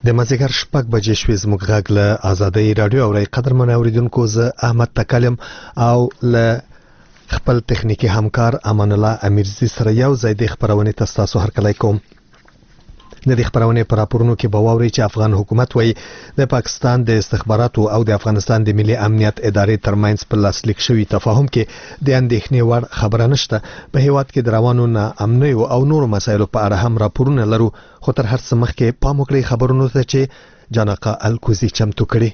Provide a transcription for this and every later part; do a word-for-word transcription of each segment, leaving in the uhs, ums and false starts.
د مازیګر شپږ بجې شوې زموږ غږ له آزادۍ راډیو اورئ. قدرمن اوریدونکو، زه احمد تکلم او له خپل تخنیکی همکار امان الله امیرزی سره یو ځای د خبرونه تاسو هرکلی کوم. د دې خبرونه پر راپورونو کې به واوري چې افغان حکومت وایي د پاکستان د استخباراتو او د افغانستان د ملي امنیت ادارې ترمنځ په لاسلیک شوی تفاهم کې د اندېښنې وړ خبره نشته. په هیواد کې د روانو ناامنۍ او نورو مسایلو په اړه هم راپورونه لرو، خو تر هر څه مخکې پام وکړئ خبرونو ته چې جانقه الکوزي چمتو کړي.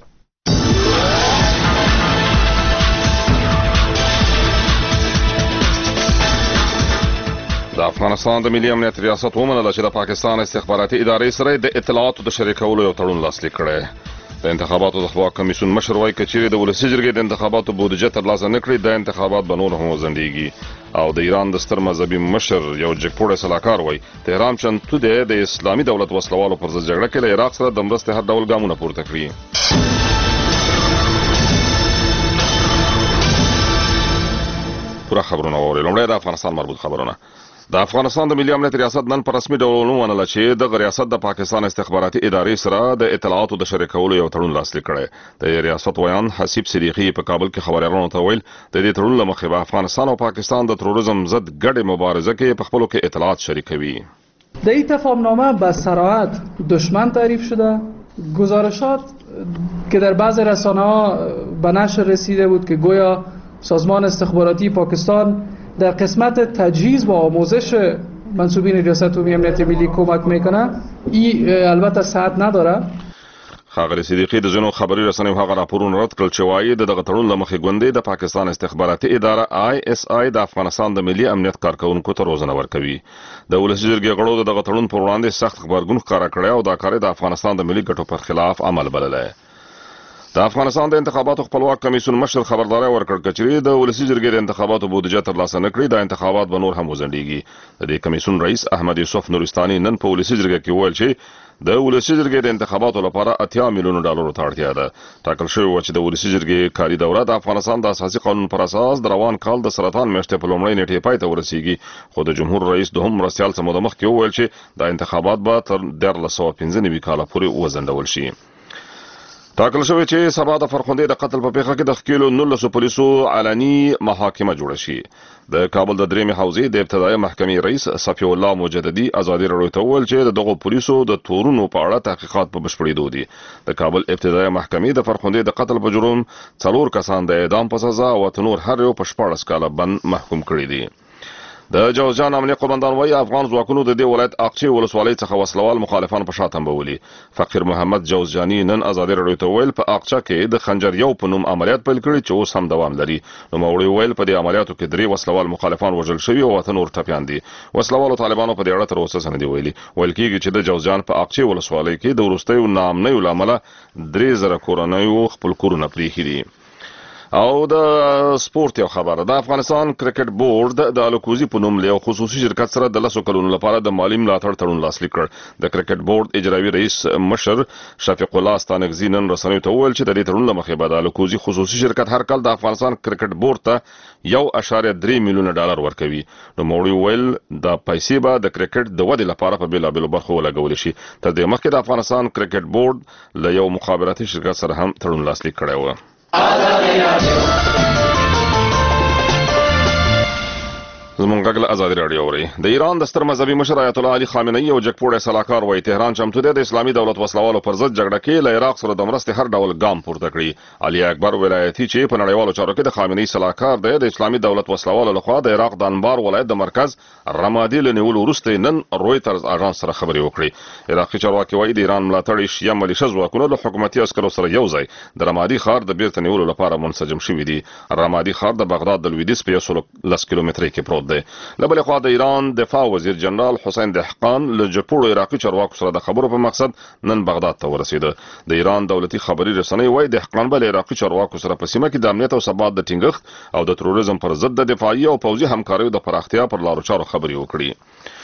د افغانستان د ملي امنیت ریاست ومنله چې د پاکستان استخباراتي ادارې سره د اطلاعاتو د شریکولو یو تړون لاسلیک کړی. د انتخاباتو د خپلواک کمیسیون مشر وایي که چیرې د ولسي جرګې د انتخاباتو بودیجه ترلاسه نه کړي، د انتخابات به نور هم وځنډېږي. او د ایران د ستر مذهبي مشر یو جګپوړی سلاکار وایي تهران چمتو دی د اسلامي دولت وسلوالو پر ضد جګړه کې له عراق سره د مرستې هر ډول ګامونه پورته کړي. پوره خبرونه واورئ. لومړی د افغانستان مربوط خبرونه. د افغانستان د ملي امنیت ریاست نن په رسمي ډول ومنله چې د ریاست د پاکستان استخباراتي ادارې سره د اطلاعاتو د شریکولو یو تړون لاسلیک کړی. د ریاست ویان حسیب صدیقي په کابل کې خبريالانو ته ویل د دې تړون له مخې به افغانستان او پاکستان د تروریزم ضد ګډې مبارزه کې په خپلو کې اطلاعات شریکوي. در این تفاهمنامه به صراحت دشمن تعریف شده. گزارشات که در بعض رسانه‌ها به نشر رسیده بود که گویا سازمان استخباراتی پاکستان در قسمت تجهیز و آموزش منصوبین ریاست عمومی امنیت ملی کمک میکنه، این البته صحت نداره. ښاغلي صدیقي د ځینو خبري رسنیو هغه راپورونه رد کړل چې وایي د دغه تړون له مخې ګوندې د پاکستان استخباراتي اداره آی اس آی د افغانستان د ملي امنیت کارکونکو ته روزنه ورکوي. د ولسي جرګې غړو د دغه تړون پر وړاندې سخت غبرګون ښکاره کړی او دا کار د افغانستان د ملي ګټو پر خلاف عمل بللی. د افغانستان د انتخاباتو خپلواک کمیسیون مشر خبرداری ورکړ چې د ولسي جرګې د انتخاباتو بودیجه ترلاسه نه کړي، د انتخابات به نور هم وځنډېږي. د دې کمیسیون رئیس احمد یوسف نورستاني نن په ولسي جرګه کې وویل چې د ولسي جرګې د انتخاباتو لپاره اتیا میلیونو ډالرو ته اړتیا ده. ټاکل شوی و چې د ولسي جرګې کاري دوره د افغانستان د اساسي قانون پر اساس د روان کال د سرطان میاشتې په لومړۍ نیټې پای ته ورسیږي، خو د جمهور رئیس دوهم مرستیال څه موده مخکې وویل چې د انتخابات به تر دیارلس سوه پنځه نوي کاله پورې وځنډول شي. ټاکل شوی چې سبا د فرخندې د قتل په پیښه کې د ښکېلو نولسو پولیسو علني محاکمه جوړه شي. د کابل د درېیمې حوزې د ابتدایي محکمې رئیس صفي الله مجددي ازادي راډیو ته وویل چې د دغو پولیسو د تورونو په اړه تحقیقات په بشپړېدو دي. د کابل ابتدایي محکمې د فرخندې د قتل په جرم څلور کسان د اعدام په سزا او اته نور هر یو په شپاړس کاله بند محکوم کړي دي. د جوزجان امنیه قومندان وایي افغان ځواکونو د دې ولایت اقچې ولسوالۍ څخه وسلوال مخالفان په شا تنبولي. فقیر محمد جوزجاني نن ازادي راډیو ته ویل په اقچه کې د خنجر یو په نوم عملیات پیل کړي چې اوس هم دوام لري. نوموړي ویل په دې عملیاتو کې درې وسلوال مخالفان وژل شوي او اته نور ټپیان دي. وسلوالو طالبانو په دې اړه تر اوسه څه نه دي ویلي. ویل کېږي چې د جوزجان په اقچې ولسوالۍ کې د وروستیو ناامنیو له امله درې زره کورنیو خپل کورونه پرېښي دي. او د سپورت یو خبره. د افغانستان کرکټ بورډ د الکوزي په نوم له خصوصي شرکت سره د لسو کلونو لپاره د مالی ملاتړ تړون لاسلیک کړ. د کرکټ بورډ اجرایي رئیس مشر شفیق الله ستانکزي نن رسنیو ته وویل چې د دې تړون له مخې به د الکوزي خصوصي شرکت هر کال د افغانستان کرکټ بورډ ته یو اشاریه درې میلیونه ډالر ورکوي. نوموړي وویل د پیسې به د کرکټ د ودې لپاره په بېلابېلو برخو ولګول شي. تر دې مخکې د افغانستان کرکټ بورډ له یو مخابراتي شرکت سره هم تړون لاسلیک کړی و. زمونږ غږ له ازادي راډیو اورئ. د ایران د ستر مذهبي مشر آیت الله علي خامنه‌ای او جګپوړی سلاکار وایي تهران چمتو دی د اسلامي دولت وسلوالو پر ضد جګړه کې له عراق سره د مرستې هر ډول ګام پورته کړي. علي اکبر ولایتي چې په نړیوالو چارو کې د خامنه‌ای سلاکار دی د اسلامي دولت وسلوالو لخوا د عراق د انبار ولایت د مرکز رمادي له نیولو وروسته نن رویټرز اژانس سره خبرې وکړي. عراقي چارواکي وایي د ایران ملاتړي شیعه ملیشه ځواکونه له حکومتي عسکرو سره یو ځای د رمادي ښار د بیرته نیولو لپاره منسجم شوي دي. رمادي ښار د بغداد د لویدیځ په یو سل لس کیلومترۍ کې پروت دی. له بلې خوا د ایران دفاع وزیر جنرال حسین دهقان له جګپوړو عراقي چارواکو سره د خبرو په مقصد نن بغداد ته ورسېده. د ایران دولتي خبري رسنۍ وایي دهقان به له عراقي چارواکو سره په سیمه کې د امنیت او ثبات د ټینګښت او د تروریزم پر ضد د دفاعي او پوځي همکاریو د پراختیا پر لارو چارو خبرې وکړي.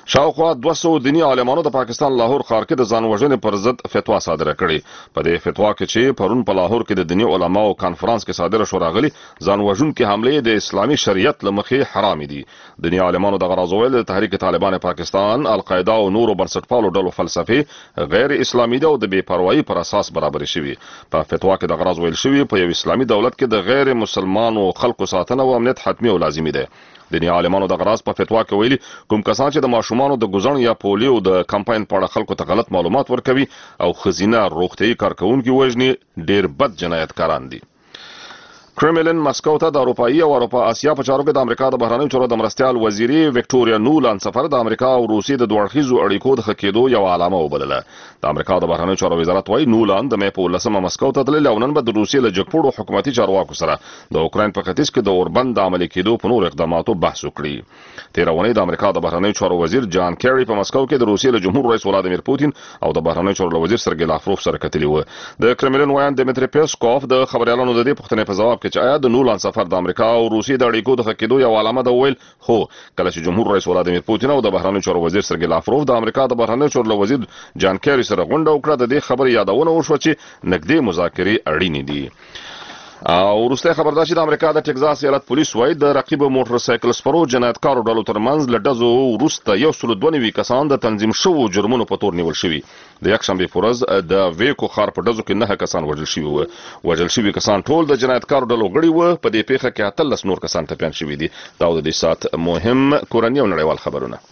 شاوخوا دوه سوه دینی عالمانو د پاکستان لاهور ښار کې د ځان وژنې پر ضد فتوا صادره کړې. په دې فتوا کې چې پرون په لاهور کې د دینی علماو کانفرنس کې صادره شو راغلي ځان وژونکي حملې د اسلامي شریعت له مخې حرام دي. دینی عالمانو د غرض ویل د تحریک طالبان پاکستان، القاعده او نورو بنسټپالو ډلو فلسفي غیر اسلامي ده او د بې پروايي پر اساس برابر شوي. په فتوا کې د غرض ویل شوی په یو اسلامي دولت کې د غیر مسلمانو خلکو ساتنه او امنیت حتمي او لازمي ده. دینی عالمانو د غرض په فتوا کې ویلي کوم کسان چې د ماشومانو د ګزن یا پولیو د کمپاین په اړه خلکو ته غلط معلومات ورکوي او خزینه روغتيایي کارکونکي وژني ډیر بد جنایتکاران دي. کرملن مسکو ته د اروپایي او اروپا اسیا په چارو کې د امریکا د بهرنیو چارو د مرستيال وزیري وکټوریا نولان سفر د امریکا او روسي د دوه اړخیزو اړیکو د خکېدو یو علامه وبلله. د امریکا د بهرنیو چارو وزارت وايي نولان د مې په ولسمه مسکو ته تللی او نن به د روسي له جګپوړو حکومتي چارواکو سره د اوکراین په ختیځ کې د اوربند د عملي کېدو په نور اقداماتو بحث وکړي. تیر اونۍ د امریکا د بهرنیو چارو وزیر جان کیری په مسکو کې د روسي له جمهور رئیس ولادیمیر پوتین او د بهرنیو چارو وزیر سرګی لاوروف سره کتلي و. د کرملن وایي دمیتری پیسکوف د خبريالانو د دې پوښتنې په جواب کې چې آیا د نولان سفر د امریکا او روسي د اړیکو د خکېدو یو علامه ده ویل هو کله چې جمهور رئیس ولادیمیر پوتین او د بهرنیو چارو وزیر سرګی لاوروف د امریکا د بهرنیو چارو وزیر جان کیری سره غونډه وکړه د دې خبرې یادونه وشوه چې نږدې مذاکرې اړینې دي. او وروسته خبردار چې د امریکا د ټکزاس ایالت پولیس وايي د رقیب موټر سایکل سپرو جنایتکارو ډلو ترمنځ له ډزو وروسته یو سل دوه نوي کسان د تنظیم شوو جرمونو په تور نیول شوي. د یکشنبه په ورځ د ویکو ښار په ډزو کې نه کسان وژل شوي وو. وژل شوي کسان ټول د جنایتکارو ډلو غړي وو. په دې پیښه کې اتلس نور کسان ټپیان شوي دي. دا د دې سات مهم کورنۍ او نړیوال خبرونه.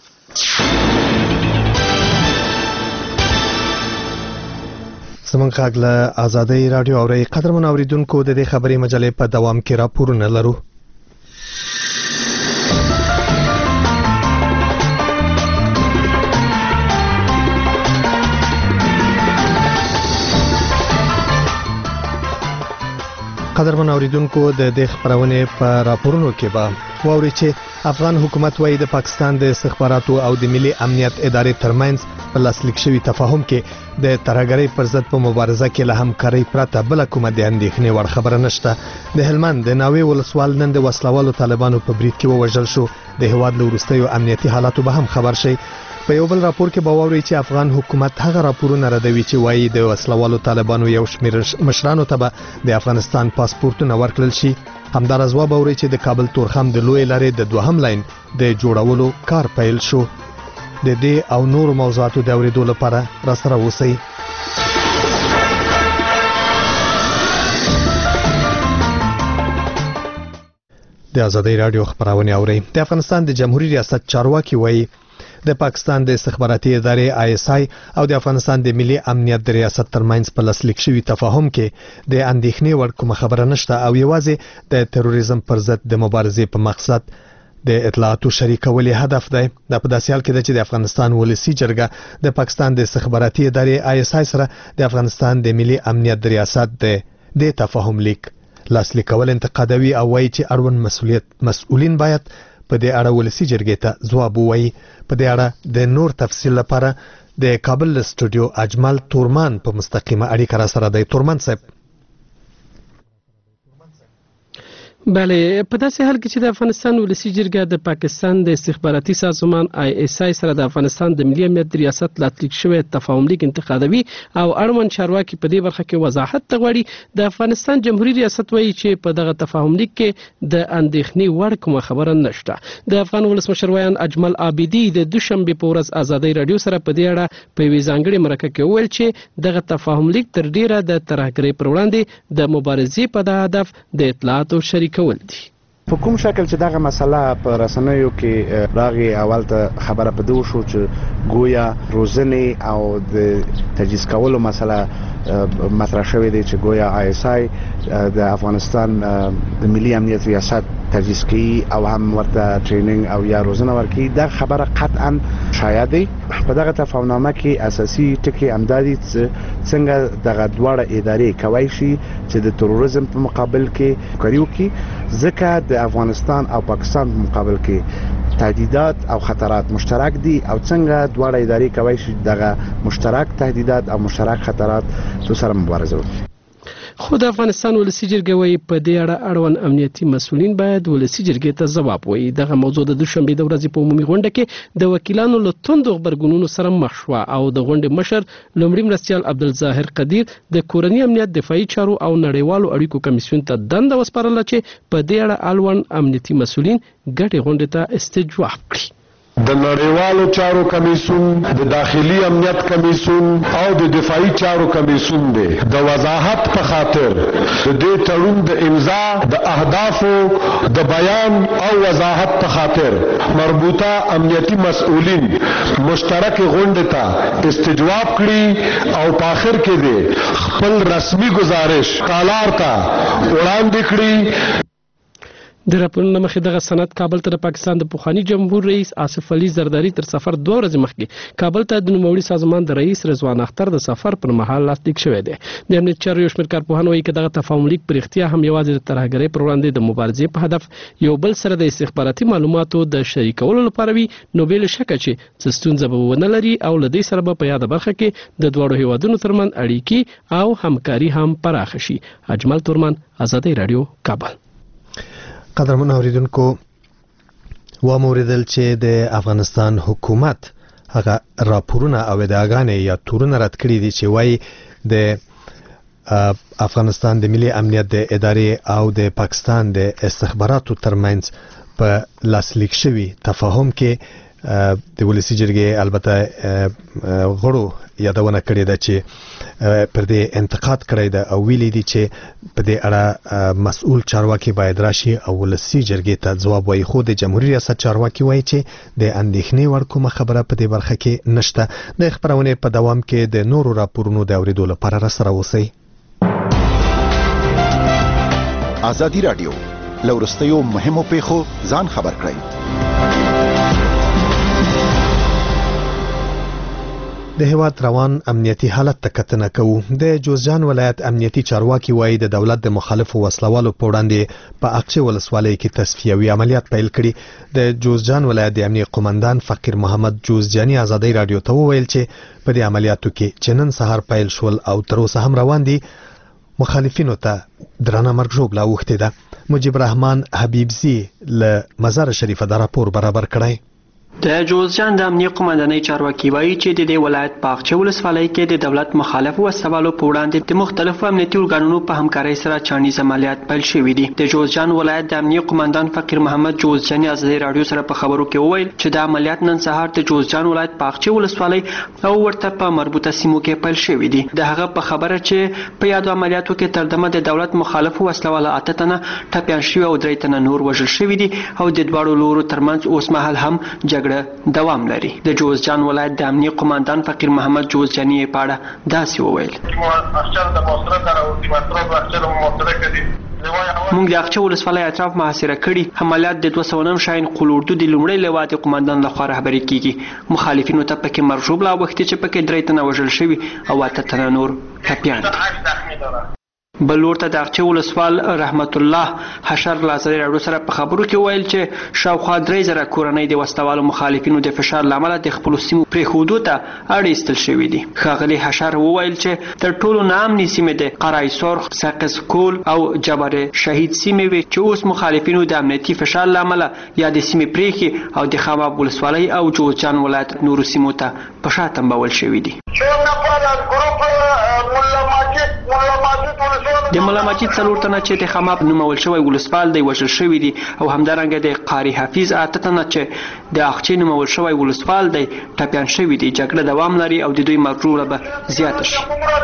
زمونږ غږ له آزادۍ رادیو اوري قدرمن اوریدونکو د دې خبري مجلې په دوام کې راپورونه لرو. قدرمن اوریدونکو د دې خبرونه په راپورونو کې به ووري چې افغان حکومت وايي د پاکستان د استخباراتو او د ملي امنیت ادارې ترمنځ په لاسلیک شوی تفاهم کې د ترهګرۍ پر ضد په مبارزه کې له همکارۍ پرته بل کومه د اندېښنې وړ خبره نشته. د هلمند د ناوې ولسوال نن د وسلوالو طالبانو په برید کې ووژل شو. د هواد له وروستیو امنیتي حالاتو به هم خبر شي. په یو بل راپور کې به واوري چې افغان حکومت هغه راپورونه ردوي چې وایي د وسلوالو طالبانو یو شمېر مشرانو ته به د افغانستان پاسپورتونه ورکړل شي. همدارس به واوري چې د کابل تورخم د لوی لارې د دوهم لاین د جوړولو کار پیل شو. د دې او نورو موضوعاتو د اوریدو لپاره را سره اوسئ. د آزادۍ رادیو خبرونه اورئ. د افغانستان د جمهوریت ریاست چارواکي وایي د پاکستان د استخباراتي ادارې آی اس آی او د افغانستان د ملي امنیت د ریاست ترمنځ په لاسلیک شوی تفاهم کې د اندېښنې وړ کومه خبره نشته او یوازې د تروریزم پر ضد د مبارزې په مقصد د اطلاعاتو شریکول هدف دی. د په داسې حال کې چې د افغانستان ولسی جرګه د پاکستان د استخباراتي ادارې آی اس آی سره د افغانستان د ملي امنیت د ریاست د د تفاهم لیک لاسلیکول انتقادوي او وایي چې اړوند مسؤلیت مسؤلین باید په دې اړه ولسی جرګې ته ځواب ووایي. په دې اړه د نور تفصیل لپاره د کابل استودیو اجمل تورمان په مستقیمه اړیکه را سره دی. تورمان صاحب بله، په داسې حال کې چې د افغانستان ولسی جرګه د پاکستان د استخباراتي سازمان آی اس آی سره د افغانستان د ملي امنیت ریاست لاسلیک شوی تفاهم لیک انتقادوي او اړوند چارواکي په دې برخه کې وضاحت غواړي. د افغانستان جمهوریت ریاست وایي چې په دغه تفاهم لیک کې د اندېښنې وړ کومه خبره نشته. د افغان ولسمشر ویان اجمل عابدي د دوشنبه په ورځ آزادۍ رادیو سره په دې اړه په یوې ځانګړې مرکه کې وویل چې دغه تفاهم لیک تر ډیره د ترهګرۍ پر وړاندې د مبارزې په هدف د اطلاعاتو شریک کول دي. په کوم شکل چې دغه مسله په رسنیو کې راغی اول ته خبره په دوه شو چې گویا روزنې او د تجهیز کولو مسله مطرح شوې ده چې گویا آی اس آی د افغانستان د ملي امنیت ریاست تجهیز کوي او هم ورته ټریننګ او یا روزنه ورکوي. دا خبره قطعا شایع ده. په دغه تفاهمنامه کې اساسي ټکي امدادي څنګه دغه دواړه ادارې کوي شي چې د تروریزم په مقابل کې کاریو کې ځکه د افغانستان او پاکستان په مقابل کې تهدیدات او خطرات مشترک دي او څنګه دواړه ادارې کوي چې دغه مشترک تهدیدات او مشترک خطرات تو سره مبارزه وکړي. خو د افغانستان ولسی جرګې وایي په دې اړه اړوند امنیتي مسؤلین باید ولسی جرګې ته ځواب وایي. دغه موضوع د دوشنبه د ورځې په عمومي غونډه کې د وکیلانو له توندو غبرګونونو سره مخ شوه او د غونډې مشر لومړي مرستیال عبدالظاهر قدیر د کورني امنیت دفاعي چارو او نړیوالو اړیکو کمیسیون ته دنده وسپارله چې په دې اړه اړوند امنیتي مسؤلین ګډې غونډې ته استجواب کړي. د نړیوالو چارو کمیسیون، د داخلي امنیت کمیسیون او د دفاعي چارو کمیسیون دی د وضاحت په خاطر د دې تړون د امضا د اهدافو د بیان او وضاحت په خاطر مربوطه امنیتي مسؤلین مشترک غونډه ته استجواب کړي او په اخر کې دی خپل رسمي گزارش کالار ته وړاندې کړي. د راپورونو مخې دغه سند کابل ته د پاکستان د پخوانی جمهور رئیس آصف علي زرداری تر سفر دوه ورځې مخکې کابل ته د نوموړي سازمان د رئیس رضوان اختر د سفر پر مهال لاسلیک شوی دی. د امنیت چارو یو شمېر کارپوهان وایي چې دغه تفاهم لیک پر اختیا هم یوازې د ترهګرۍ پر وړاندې د مبارزې په هدف یو بل سره د استخباراتي معلوماتو د شریکولو لپاره وي، نو بې له شکه چې څه ستونزه به ونه لري او له دې سره به په یاده برخه کې د دواړو هیوادونو ترمنځ اړیکې او همکاري هم پراخه شي. اجمل تورمان، آزادۍ رادیو، کابل. قدرمن اوریدونکو، و موریدل چې د افغانستان حکومت هغه راپورونه او ادعاګانې یا تورونه رد کړي دي چې وایي د افغانستان د ملي امنیت د ادارې او د پاکستان د استخباراتو ترمنځ په لاسلیک شوي تفاهم کې د ولسی جرګې البته غړو یادونه کړې ده چې پر دې انتقاد کړی ده او ویلي دي چې په دې اړه مسؤل چارواکي باید راشي او ولسی جرګې ته ځواب وایي. خو د جمهوریت ریاست چارواکي وایي چې د اندېښنې وړ کومه خبره په دې برخه کې نشته. د خبرونې په دوام کې د نورو راپورونو د اوریدو لپاره را سره اوسئ. آزادي رادیو لورستیو مهمو پیښو ځان خبر کړئ. د هیواد روان امنیتي حالت ته کتنه کوو. د جوزجان ولایت امنیتي چارواکي وایي د دولت د مخالفو وسلوالو په وړاندې په اقچې ولسوالۍ کې تصفیوي عملیات پیل کړي. د جوزجان ولایت د امنیت قومندان فقیر محمد جوزجاني آزادۍ رادیو ته وویل چې په دې عملیاتو کې چې نن سهار پیل شول او تر اوسه هم روان دي، مخالفینو ته درنه مرګ ژوبله اوښتې ده. مجيب رحمان حبیبزي له مزار شریفه دا راپور برابر کړی. د جوزجان د امنیت قومندانۍ چارواکي وایي چې د دې ولایت په اقچې ولسوالۍ کې د دولت مخالفو وسلوالو په وړاندې د مختلفو امنیتي ارګانونو په همکارۍ سره چانیز عملیات پیل شوي دي. د جوزجان ولایت د امنیت قومندان فقیر محمد جوزجاني آزادۍ رادیو سره په خبرو کې وویل چې د عملیات نن سهار د جوزجان ولایت په اقچې ولسوالۍ او ورته په مربوطه سیمو کې پیل شوي دي. د هغه په خبره چې په یادو عملیاتو کې تر دمه د دولت مخالفو وسلواله اته تنه ټپیان شوي او درې تنه نور وژل شوي دي او د دواړو لورو ترمنځ اوس مهال هم جګړه دوام لري. د جوزجان ولایت د امنیت قومندان فقیر محمد جوزجاني په اړه داسې وویل: موږ د اقچې ولسوالۍ اطراف محاصره کړي. عملیات د دوه سوه نهم شاهین قول اردو د لومړي لواء د قومندان لخوا رهبري کیږي. مخالفینو ته پکې مرګ ژوبله اوښتې چې پکې درې تنه وژل شوي او اته تنه نور ټپیان دي. بل ورته د اقچې ولسوال رحمت الله حشر له آزادۍ راډیو سره په خبرو کې ویل چې شاوخوا درې زره کورنۍ د وسلوالو مخالفینو د فشار له امله د خپلو سیمو پرېښودو ته اړ ایستل شوي دي. ښاغلي حشر وویل چې تر ټولو ناامنې سیمې د قرای سرخ، سقز کول او جبر شهید سیمې وې چې اوس مخالفینو د امنیتي فشار له امله یا د سیمې پرېښې او د خاماب ولسوالۍ او جوزجان ولایت نورو سیمو ته په شا تمبول شوي دي. د ملا ماجد څلور تنه چې د خماب نومول شوی ولسوال دی وژل شوي دي او همدارنګه د قاری حفیظ اته تنه چې د اقچې نومول شوی ولسوال دی ټپیان شوي دي. جګړه دوام لري او د دوی مرګ ژوبله به زیاته شي.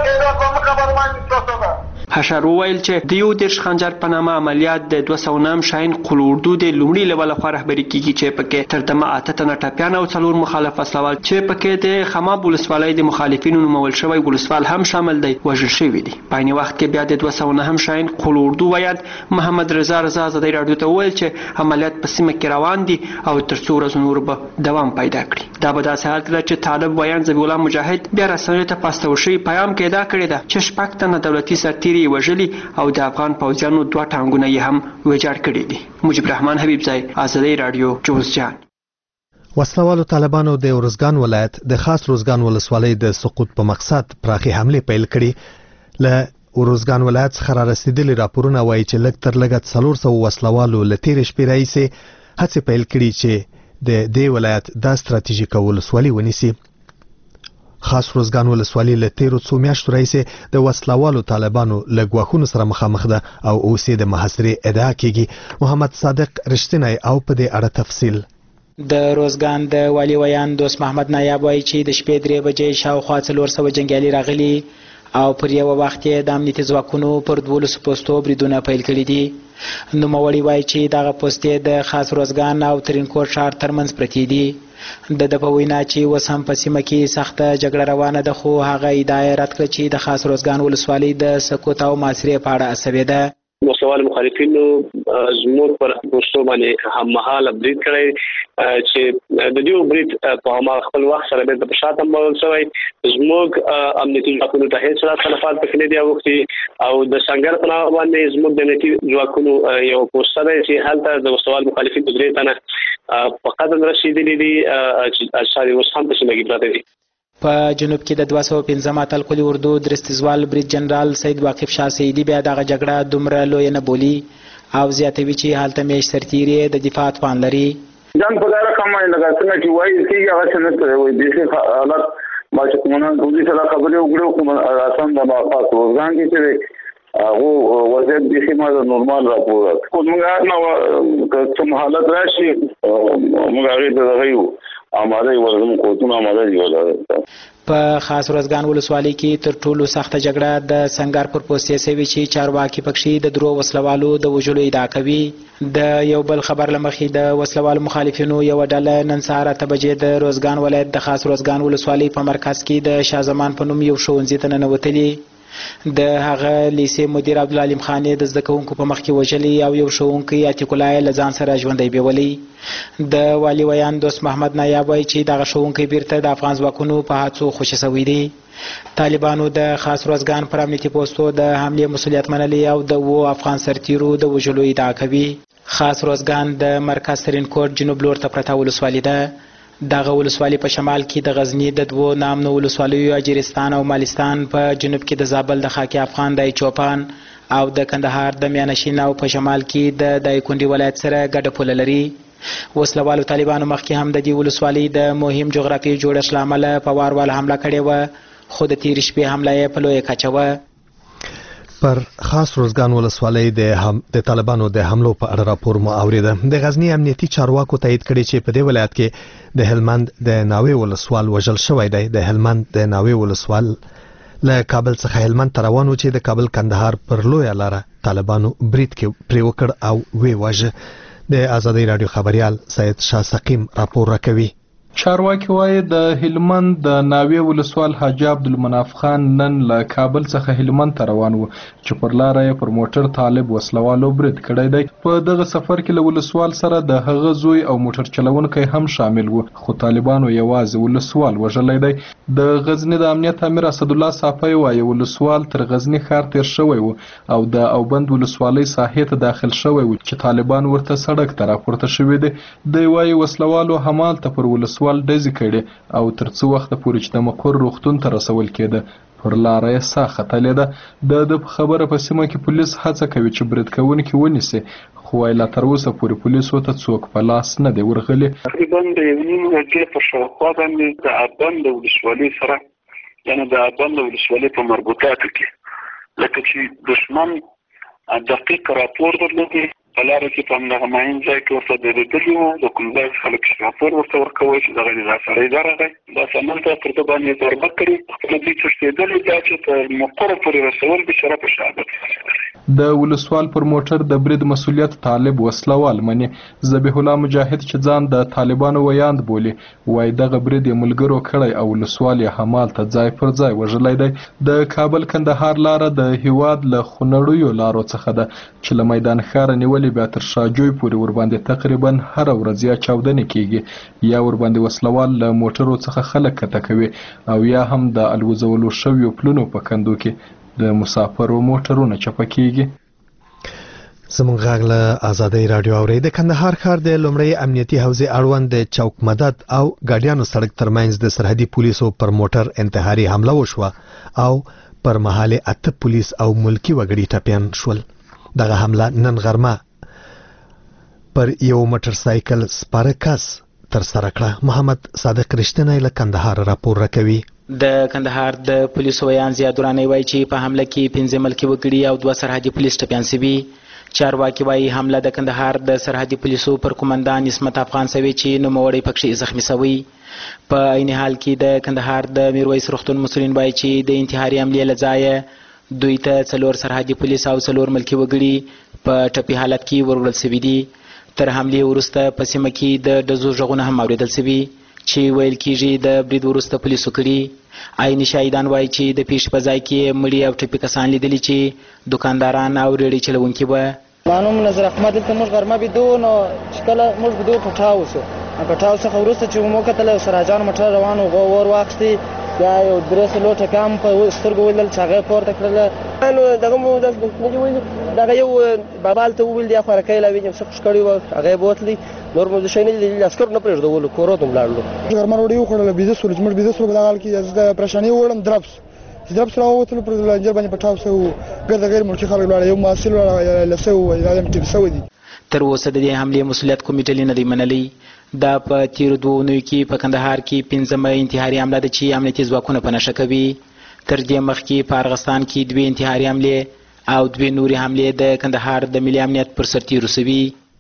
حشر وویل چې د یو دېرش خنجر په نامه عملیات د دوه سوه نهم شاهین قول اردو د لومړي لوا لخوا رهبري کیږي چې پکې تر دمه اته تنه ټپیان او څلور مخالف وسلوال چې پکې د خماب ولسوالۍ د مخالفینو نومول شوی ولسوال هم شامل دی وژل شوي دي. په عین وخت کې بیا د دوه سوه نهم شاهین قول اردو ویاد محمد رضا رضا آزادۍ راډیو ته وویل چې عملیات په سیمه کې روان دي او تر څو ورځې نور به دوام پیدا کړي. دا به داسې حال کې چې طالب ویان ذبیح الله مجاهد بیا رسنیو ته په استول شوي پیام کې ادا کړې ده چې شپږ تنه دولتي سرتیري وژلي او د افغان پوځیانو دوه ټانګونه یې هم ویجاړ کړي دي. مجيب رحمان حبیبزی، آزادۍ راډیو، جوزجان. وسلوالو طالبانو د ارزګان ولایت د خاص روزګان ولسوالۍ د سقوط په مقصد پراخي حمله پیل کړي. له وروزګان ولایت څخه را رسیدلي راپورونه وایي چې لږ تر لږه څلور سوه وسلوالو له تېرې شپې راهیسې هڅې پیل کړي چې د دې ولایت دا ستراتیژیکه ولسوالي ونیسي. خاص روزګان ولسوالي له تېرو څو میاشتو راهیسې د وسلوالو طالبانو له ګواښونو سره مخامخ ده او اوس یې د محاصرې ادعا کېږي. محمد صادق رښتینی او په دې اړه تفصیل. د روزګان د والي ویان دوست محمد نایاب وایي چې د شپې درې بجې شاوخوا څلور سوه جنګیالي راغلي او پر یو وخت یې د امنیتي ځواکونو پر دولسو پوستو بریدونه پیل کړي دي. نوموړي وایي چې دغه پوستې د خاص روزګان او ترینکوټ ښار ترمنځ پرتې دي. د ده په وینا چې اوس هم په سیمه کې سخته جګړه روانه ده، خو هغه ادعا یې رد کړه چې د خاص روزګان ولسوالۍ د سقوط او محاصرې په اړه عصبي ده. وسلوال مخالفینو زموږ پر پوسټو باندې هممهاله برید کړی چې د دې برید په هماغه خپل وخت سره بیرته په شاته مول شوی. زموږ امنیتي ځواکونو ته هیڅ ډول تلفات پکې نه دی اوښتي او د سنګر په نامه باندې زموږ د امنیتي ځواکونو یو پوسټ دی چې هلته د وسلوال مخالفینو درې تنه په قتل رسېدلي دي چې اشارې اوس هم په سیمه کې پراته دي. په جنوب کې د دوه سوه پنځم اتل قلي اردو درستیزوال برید جنرال سید واقف شاه سیدي بیا دغه جګړه دومره لویه نه بولي او زیاتوي چې هلته میاشت سرتیري د دفاع توان لري. جنګ په دا رقم باندې لکه څنګه چې وایي کېږي هغه څه نشته وایي داسې حالت ما چې کومه پولیس سره خبرې وکړو کوم اسان د خاص روزګان کې چې هغه وضعیت بیخي ما د نورمال راپور کوم موږ نه کوم حالت راشي موږ هغه ته غوښیو اماده ورزم کوتونه اماده دی ولا. په خاص روزګان ولسوالۍ کې تر ټولو سخته جګړه د سنگار پر پوستې سوي چې چارواکي پکښې د درو وسلوالو د وژلو ادعا کوي. د یو بل خبر لمخې د وسلوالو مخالفینو یو ډله نن سهار اته بجې د روزګان ولایت د خاص روزګان ولسوالۍ په مرکز کې د شاه زمان په نوم یو ښوونځي ته ننوتلي. د هغه لیسې مدیر عبدالعلیم خان د زده کوونکو په مخ کې وژلی او یو ښوونکی عتیق الله له ځان سره ژوندی بیولی. د والي ویان دوست محمد نایاب وایي چې دغه ښوونکی بیرته د افغان ځواکونو په هڅو خوشي شوی دی. طالبانو د خاص روزګان پر امنیتي پوستو د حملې مسؤلیت منلی او د اوو افغان سرتیرو د وژلو ادعا کوي. خاص روزګان د مرکز ترینکوټ جنوب لور ته پرته ولسوالي ده. دغه ولسوالي په شمال کې د غزنی د دوو نامنو ولسوالیو اجرستان او مالستان، په جنوب کې د زابل د خاکی افغان د چوپان او د کندهار د میانشین او په شمال کې د دایکنډي ولایت سره ګډه پوله لري. وسلوالو طالبانو مخکې هم د دې ولسوالۍ د مهم جغرافیایي جوړښت له امله په وار-وار حمله کړې وه، خو د تېرې شپې حمله یې په لویه کچه وه. پر خاص روزګان ولسوالۍ د هم د طالبانو د حملو په اړه راپور مو اوریده. د غزنی امنیتي چارواکو تایید کړي چې په دې ولایت کې د هلمند د ناوې ولسوال وژل شوی دی. د هلمند د ناوې ولسوال له کابل څخه هلمند ته روان و چې د کابل کندهار پر لویه لاره طالبانو برید کې پرې وکړ او ویې واژه. د آزادۍ راډیو خبریال سید شاه سقیم راپور راکوي. چارواکي وایي د هلمند د ناوې ولسوال حاجي عبدالمناف خان نن له کابل څخه هلمند ته روان و چې پر لاره یې پر موټر طالب وسلوالو برید کړی دی. په دغه سفر کې له ولسوال سره د هغه زوی او موټر چلونکی هم شامل و، خو طالبانو یوازې ولسوال وژلی دی. د غزنی د امنیت امیر اسدالله صافی وایي ولسوال تر غزنی ښار تیر شوی و او د اوبند ولسوالۍ ساحې ته داخل شوی و چې طالبان ورته سړک ته راپورته شوي دي. دی وایي وسلوالو همالته پر ولسوال ډزې کړي او تر څو وخته پورې چې د مقر روغتون ته رسول کېده پر لاره یې ساه ختلې ده. د ده په خبره په سیمه کې پولیس هڅه کوي چې برید کوونکي ونیسي، خو وایي لا تر اوسه پورې پولیسو ته څوک په لاس نه دی ورغلي. تقریبا د یو نیم ورځې په شاوخوا باندې د ابند ولسوالۍ سره یعنې د ابند ولسوالۍ په مربوطاتو کې لکه چې دښمن دقیق راپور درلودی په لاره کې په همدغه معین ځای کې ورته درېدلي وو. د کوم ځای څخه لکه راپور ورته ورکوی چې دغه دا سړی درغی بس هملته پر ده باندې ضربه کړي. خپله دوی تښتېدلي دا چې تر مقرو پورې رسول بېچاره په شهادت. د ولسوال پر موټر د برید مسؤلیت طالب وسلوال مني. ذبیح الله مجاهد چې ځان د طالبانو ویاند بولي وایي دغه برید یې ملګرو کړی او ولسوال یې همالته ځای پر ځای وژلی دی. د کابل کندهار لاره د هیواد له خونړیو لارو څخه ده چې له میدان ښاره نیولې بیا تر شاجوی پورې ورباندې تقریبا هره ورځ یا چاودنې کېږي، یا ورباندې وسلوال له موټرو څخه خلک کته کوي او یا هم د الوزولو شویو پلونو په کندو کې د مسافرو موټرونه چپه کېږي. زموږ غږ له آزادۍ راډیو اورئ. د کندهار ښار د لومړۍ امنیتي حوزې اړوند د چوک مدد او ګاډیانو سړک ترمنځ د سرحدي پولیسو پر موټر انتحاري حمله وشوه او پر مهال اته پولیس او ملکی وګړي ټپیان شول. دغه حمله نن غرمه پر یو موټر سایکل سپاره کس تر سره کړه. محمد صادق رښتینی له کندهار راپور راکوي. د کندهار د پولیسو ویان زیاد درانه وایي چې په حمله کې پنځه ملکی وګړي او دوه سرحدي پولیس ټپیان شوي. چارواکي وایي حمله د کندهار د سرحدي پولیسو پر قومندان عصمت افغان شوې چې نوموړی پکې زخمی شوی. په عین حال کې د کندهار د میرویس روغتون مسؤلین وایي چې د انتحاري حملې له ځایه دوی ته څلور سرحدي پولیس او څلور ملکي وګړي په ټپي حالت کې وروړل شوي دي. تر حملې وروسته په سیمه کې د ډزو غږونه هم اورېدل شوي چې ویل کېږي د برید وروسته پولیسو کړي. عیني شاهدان وایي چې د پیښې په ځای کې مړي او ټپي کسان لیدلي چې دکانداران او ریړۍ چلوونکي به. مانوم نظر احمد دلته موږ غرمه بیدو نو چې کله موږ بیدو پټاو شو پټاو څخه وروسته چې موږ کتل سراجان موټر روان و ور واخستي بیا یو درې څلور ټکام په سترګو ولیدل چې هغه پورته کړله. نو دغه مو داسې ویل دغه یو بابا هلته وویل دی خوارکی لا وینم څه خوش کړي وه هغه یې بوتلی نور مو د شی نه لیدلي عسکرو نه پرېږدولو کورو ته م لاړلو. غرمه ډوډۍ وخوړله بیده سولو چې موږ بیده سولو په دغه حال کې زه د پریشانۍ ووړم دربس چې دربس راووتلو پر لنجر باندې پټاو شوي وو ګرده غیر ملکي خلک ولاړه یو محصل ولاړه لسه وو دا هم ټپي شوي دي. تر اوسه د دې حملې مسؤلیت کومې ډلې نه دی منلی. دا په تیرو دوو اونیو کې په کندهار کې پنځمه انتحاري حمله ده چې امنیتي ځواکونه په نښه کوي. تر دې مخکې په ارغستان کې دوې انتحاري حملې او دوې نورې حملې د کندهار د ملي امنیت پر سرتیرو شوي.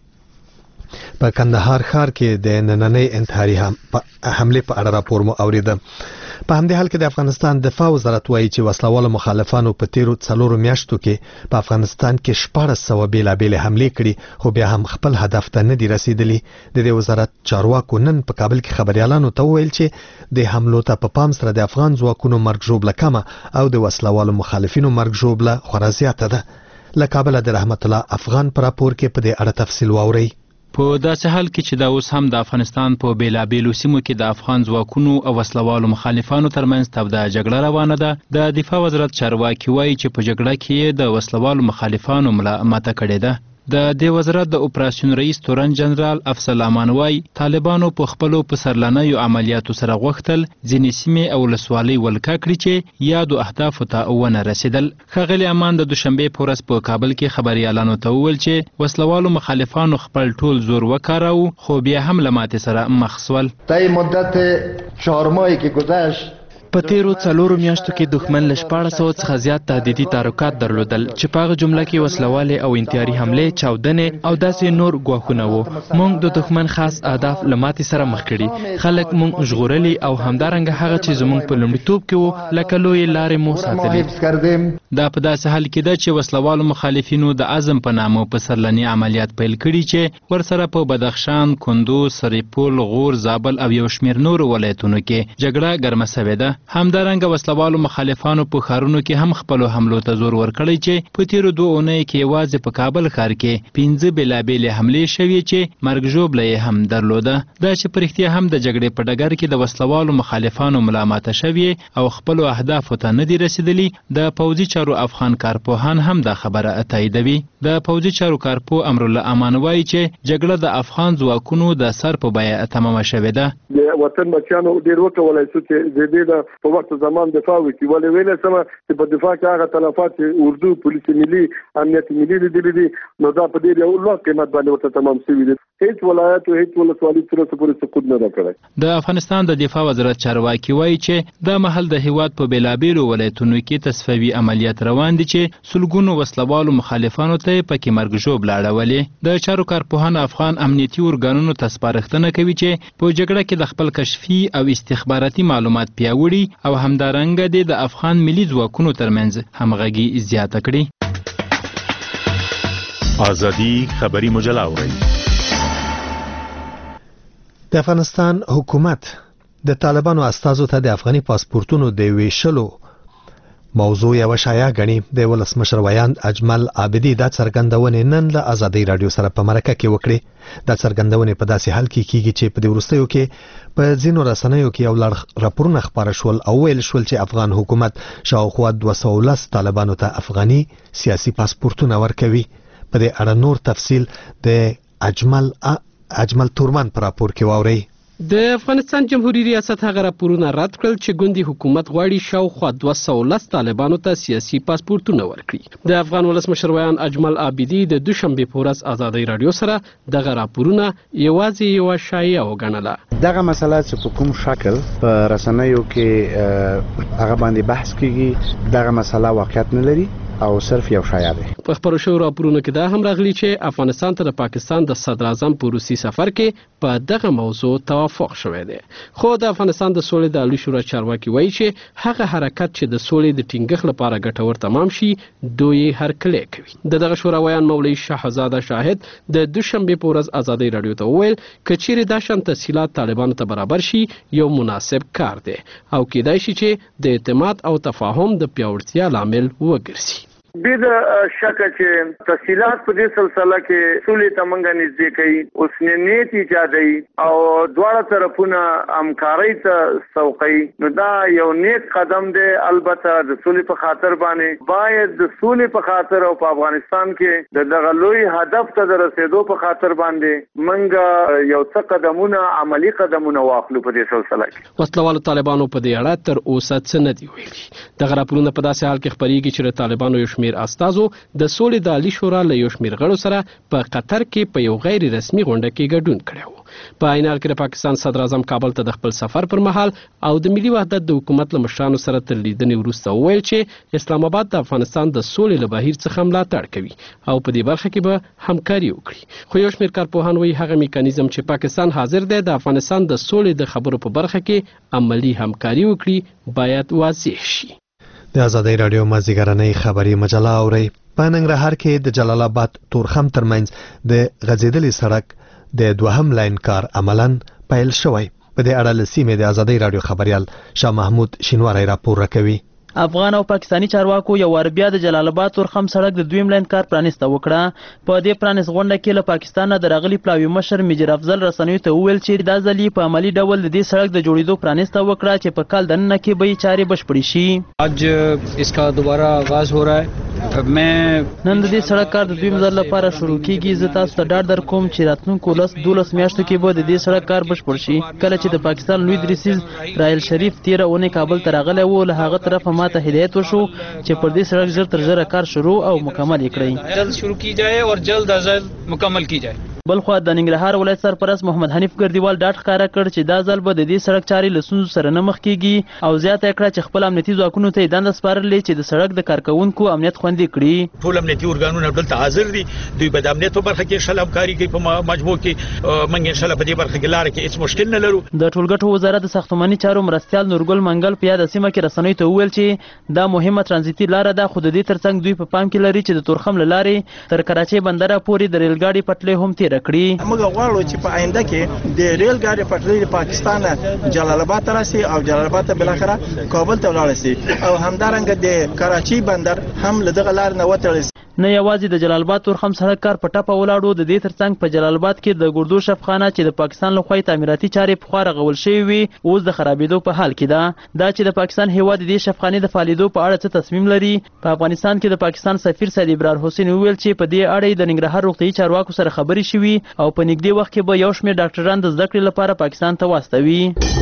په کندهار ښار کې د نننۍ انتحاري حملې په اړه راپور مو اورېده. په همدې حال کې د افغانستان دفاع وزارت وایي چې وسلوالو مخالفانو په تیرو څلورو میاشتو کې په افغانستان کې شپاړس سوه بېلابېلې حملې کړي خو بیا هم خپل هدف ته نه دي رسیدلي. د دې وزارت چارواکو نن په کابل کې خبريالانو ته وویل چې د حملو ته په پام سره د افغان ځواکونو مرګ ژوبله کمه او د وسلوالو مخالفینو مرګ ژوبله خورا زیاته ده. له کابله د رحمت الله افغان په راپور کې په دې اړه تفصیل واورئ. په داسې حال کې چې دا اوس هم د افغانستان په بیلابیلو سیمو کې د افغان ځواکونو او وسلوالو مخالفانو ترمنځ توده جګړه روانه ده. د دفاع وزارت چارواکي وایي چې په جګړه کې د وسلوالو مخالفانو ملا ماته کړې ده. د دې وزارت د اپراسیون رئیس تورن جنرال افضل امان وایي طالبانو په خپلو پسرلنیو عملیاتو سره غوښتل ځینې سیمې او ولسوالۍ ولکه کړي چې یادو اهدافو ته ونه رسېدل. ښاغلي امان د دوشنبې په ورځ په کابل کې خبریالانو ته وویل چې وسلوالو مخالفانو خپل ټول زور وکاراوه خو بیا هم له ماتې سره مخ شول. طی مدت چهار ماهی که گذشت په تیرو څلورو میاشتو کې دښمن له شپاړس سوه څخه زیات تهدیدي تحرکات درلودل چې په هغه جمله کې وسلوالې او انتحاري حملې چاودنې او داسې نور ګواښونه وو. موږ د دښمن خاص اهداف له ماتې سره مخ کړي. خلک موږ ژغورلي او همدارنګه هغه چې زموږ په لومړیتوب کې وو لکه لویې لارې مو ساتلي. دا په داسې حال کې ده چې وسلوالو مخالفینو د عزم په نامه پسرلني عملیات پیل کړي چې ورسره په بدخشان، کندوز، سرپل، غور، زابل او یو شمېر نورو ولایتونو کې جګړه ګرمه شوې ده. همدارنګه وسلوالو مخالفانو په ښارونو کې هم خپلو حملو ته زور ورکړی چې په تیرو دوه اونیو کې یوازې په کابل ښار کې پنځه بېلابېلې حملې شوې چې مرګ ژوبله یې هم درلوده. دا چې په رښتیا هم د جګړې په ډګر کې د وسلوالو مخالفانو ملامته شوې او خپلو اهدافو ته نه دي رسېدلي. د پوځي چارو افغان کارپوهان هم دا خبره تاییدوي. د پوځي چارو کارپوه امرالله امان وایي چې جګړه د افغان ځواکونو د سر په بیه تمامه شوې ده. د وطن بچیانو ډېر وکولای شو چې د دې د په وخت زمان دفاع وکړي. ولې ویلې سمه چې په دفاع کې هغه تلفات اردو پولیس ملي امنیت ملي لیدلي دي نو دا په ډېر یو لوړ قیمت باندې ورته تمام شوي دي. هیڅ ولایت او هیڅ ولسوالي تر اوسه پورې سقوط نه ده کړی. د افغانستان د دفاع وزارت چارواکي وایي چې دا مهال د هیواد په بیلابیلو ولایتونو کې تصفیوي عملیات روان دي چې سلګونو وسلوالو مخالفانو ته پکې مرګ ژوبله اړولې. د چارو کارپوهان افغان امنیتي ارګانونو ته سپارښتنه کوي چې په جګړه کې د خپل کشفي او استخباراتي معلومات پیاوړي او همدارنګه د افغان ملي ځواکونو ترمنځ همغږي زیاته کړي. ازادي خبري مجله اورئ. د افغانستان حکومت د طالبانو استازو ته د افغاني پاسپورتونو د ویشلو موضوع یو شایع غني. د ولسمشر ویاند اجمل عابدي دا څرګندونه نن له ازادي رادیو سره په مرکه کې وکړه. دا څرګندونه په داسې حال کې کیږي چې په دې وروستیو کې په ځینو رسنیو کې یو لړ راپورونه خبره شول او ویل شول چې افغان حکومت شاوخوا دوه سوه ولس طالبانو ته افغاني سیاسي پاسپورتونه ورکوي. په دې اړه نور تفصیل د اجمل اجمل تورمن پر راپور کې واوري. د افغانستان جمهوریت ریاست هغه راپورونه رد کړل چې ګوندي حکومت غواړي شاوخوا دوه سوه لس طالبانو ته سیاسي پاسپورتونه ورکړي. د افغان ولس مشر ویان اجمل عابدي د دوشنبه په ورځ ازادۍ رادیو سره دغه راپورونه یوازې یوه شایعه وګڼله. دغه مسله چې په کوم شکل په رسنیو کې هغه باندې بحث کیږي دغه مسله واقعیت نه لري او صرف یو شایعه ده. په خبرو شویو راپورونو کې دا هم راغلی چې افغانستان ته د پاکستان د صدر اعظم په روسي سفر کې په دغه موضوع توافق شوی دی. خو د افغانستان د سولې د عالی شورا چارواکي وایي چې هغه حرکت چې د سولې د ټینګښت لپاره ګټور تمام شي دوی هرکلی کوي. د دغه شورا ویان مولوي شهزاده شاهد د دوشنبه په ورځ ازادۍ رادیو ته وویل که چیرې دا شان تسهیلات طالبانو ته برابر شي یو مناسب کار دی او کیدای شي چې د اعتماد او تفاهم د پیاوړتیا لامل وګرځي. بې د شکه چې تفصیلات په دې سلسله کې سولې ته موږ نږدې کوي، اوس نیت ایجادوي او دواړه طرفونه همکارۍ ته سوقوي. نو دا یو نیک قدم دی. البته د سولې په خاطر باندې باید د سولې په خاطر او په افغانستان کې د دغه لوی هدف ته د رسیدو په خاطر باندې موږ یو څه قدمونه عملی قدمونه واخلو په دې سلسله کې. وسلوالو طالبانو په دې اړه تر اوسه څه نه دي ویلي. دغه راپورونه په داسې حال کې خپرېږي چې د طالبانو یو شمېر استازو د سولې د عالی شورا له یو شمېر غړو سره په قطر کې په یو غیر رسمي غونډه کې ګډون کړی و. په عین حال کې د پاکستان صدر اعظم کابل ته د خپل سفر پر مهال او د ملي وحدت د حکومت له مشرانو سره تر لیدنې وروسته وویل چې اسلام آباد د افغانستان د سولې له بهیر څخه ملاتړ کوي او په دې برخه کې به همکاري وکړي. خو یو شمېر کارپوهان وایي هغه میکانیزم چې پاکستان حاضر دی د افغانستان د سولې د خبرو په برخه کې عملی همکاري وکړي باید واضح شي. د ازادۍ رادیو مازیګرنۍ خبري مجله اورئ. په ننګرهار کې د جلال آباد تورخم ترمنځ د غځېدلې سړک د دوهم لاین کار عملاً پیل شوی. په دې اړه له سیمې د ازادۍ رادیو خبريال شاه محمود شینواری راپور راکوي. افغان او پاکستانی چارواکو یو ور بیا د جلال آباد تورخم سړک د دویم لاین کار پرانیسته وکړه. په دې پرانیست غونډه کې له پاکستان نه د راغلي پلاوي مشر میجر افضل رسنیو ته وویل چې دا ځل په عملی ډول د دې سړک د جوړېدو پرانیسته وکړه چې په کال دننه کې به یې چارې بشپړې شي. आज इसका दोबारा आगाज हो रहा है. نن د دې سړک کار د دویم ځل لپاره شروع کیږي. زه تاسو ته ډاډ درکوم چې راتلونکو لس دولس میاشتو کې به د دې سړک کار بشپړ شي. کله چې د پاکستان لوی دریسیز رایل شریف تیره اونۍ کابل ته راغلی و له هغه طرفه ماته هدایت وشو چې پر دې سړک زر تر زره کار شروع او مکمل کړئ. جلد شروع کی جائے اور جلد از جلد مکمل کی جائے. بلخو د ننګرهار ولایت سرپرست محمد حنیف ګردیوال ډاډ ښکاره کړ چې دا ځل به د دې سړک چارې له ستونزو سره نه مخ کیږي او زیاته کړه چې خپل امنیتي ځواکونو ته یې دنده سپارلې چې د سړک د کارکونکو امنیت خوندي کړي. ټول امنیتي ارګانونه دلته حاضر دي. دوی به د امنیت په برخه کې شل همکاري کوي. په مجموع کې موږ ان شاء الله په دې برخه کې لاره کې هیڅ مشکل نه لرو. د ټولګټو وزارت د ساختماني چارو مرستيال نورګل منګل په یاد سیمه کې رسنیو ته وویل چې دا مهمه ترانزیتي لاره ده. خو د دې ترڅنګ دوی په پام کې لري چې د تورخم له لارې تر کراچۍ بندر پورې د ریل ګاډي پټلۍ هم تیر کړي. غواړو چې په آینده کې د ریل ګاډي پټلۍ پاکستان جلال آباد ته راسي او جلال آباد ته بالاخره کابل ته ولاړ شي او همدارنګه د کراچۍ بندر هم له دغه لار نه وتړل شي. نه یوازې د جلال آباد تورخم سړک کار په ټاپه ولاړو. د دې ترڅنګ په جلال آباد کې د ګردو شفخانه چې د پاکستان لخوا تعمیراتي چارې په خوا رغول شوې وي اوس د خرابېدو په حال کې ده. دا چې د پاکستان هیواد د دې شفخانې د فعالیدو په اړه څه تصمیم لري. په افغانستان کې د پاکستان سفیر سید ابرار حسین وویل چې په دې اړه د ننګرهار روغتیايي چارواکو سره خبرې شوي او په نږدې وخت کې به یو شمېر ډاکټران د زده کړې لپاره پاکستان ته واستوي.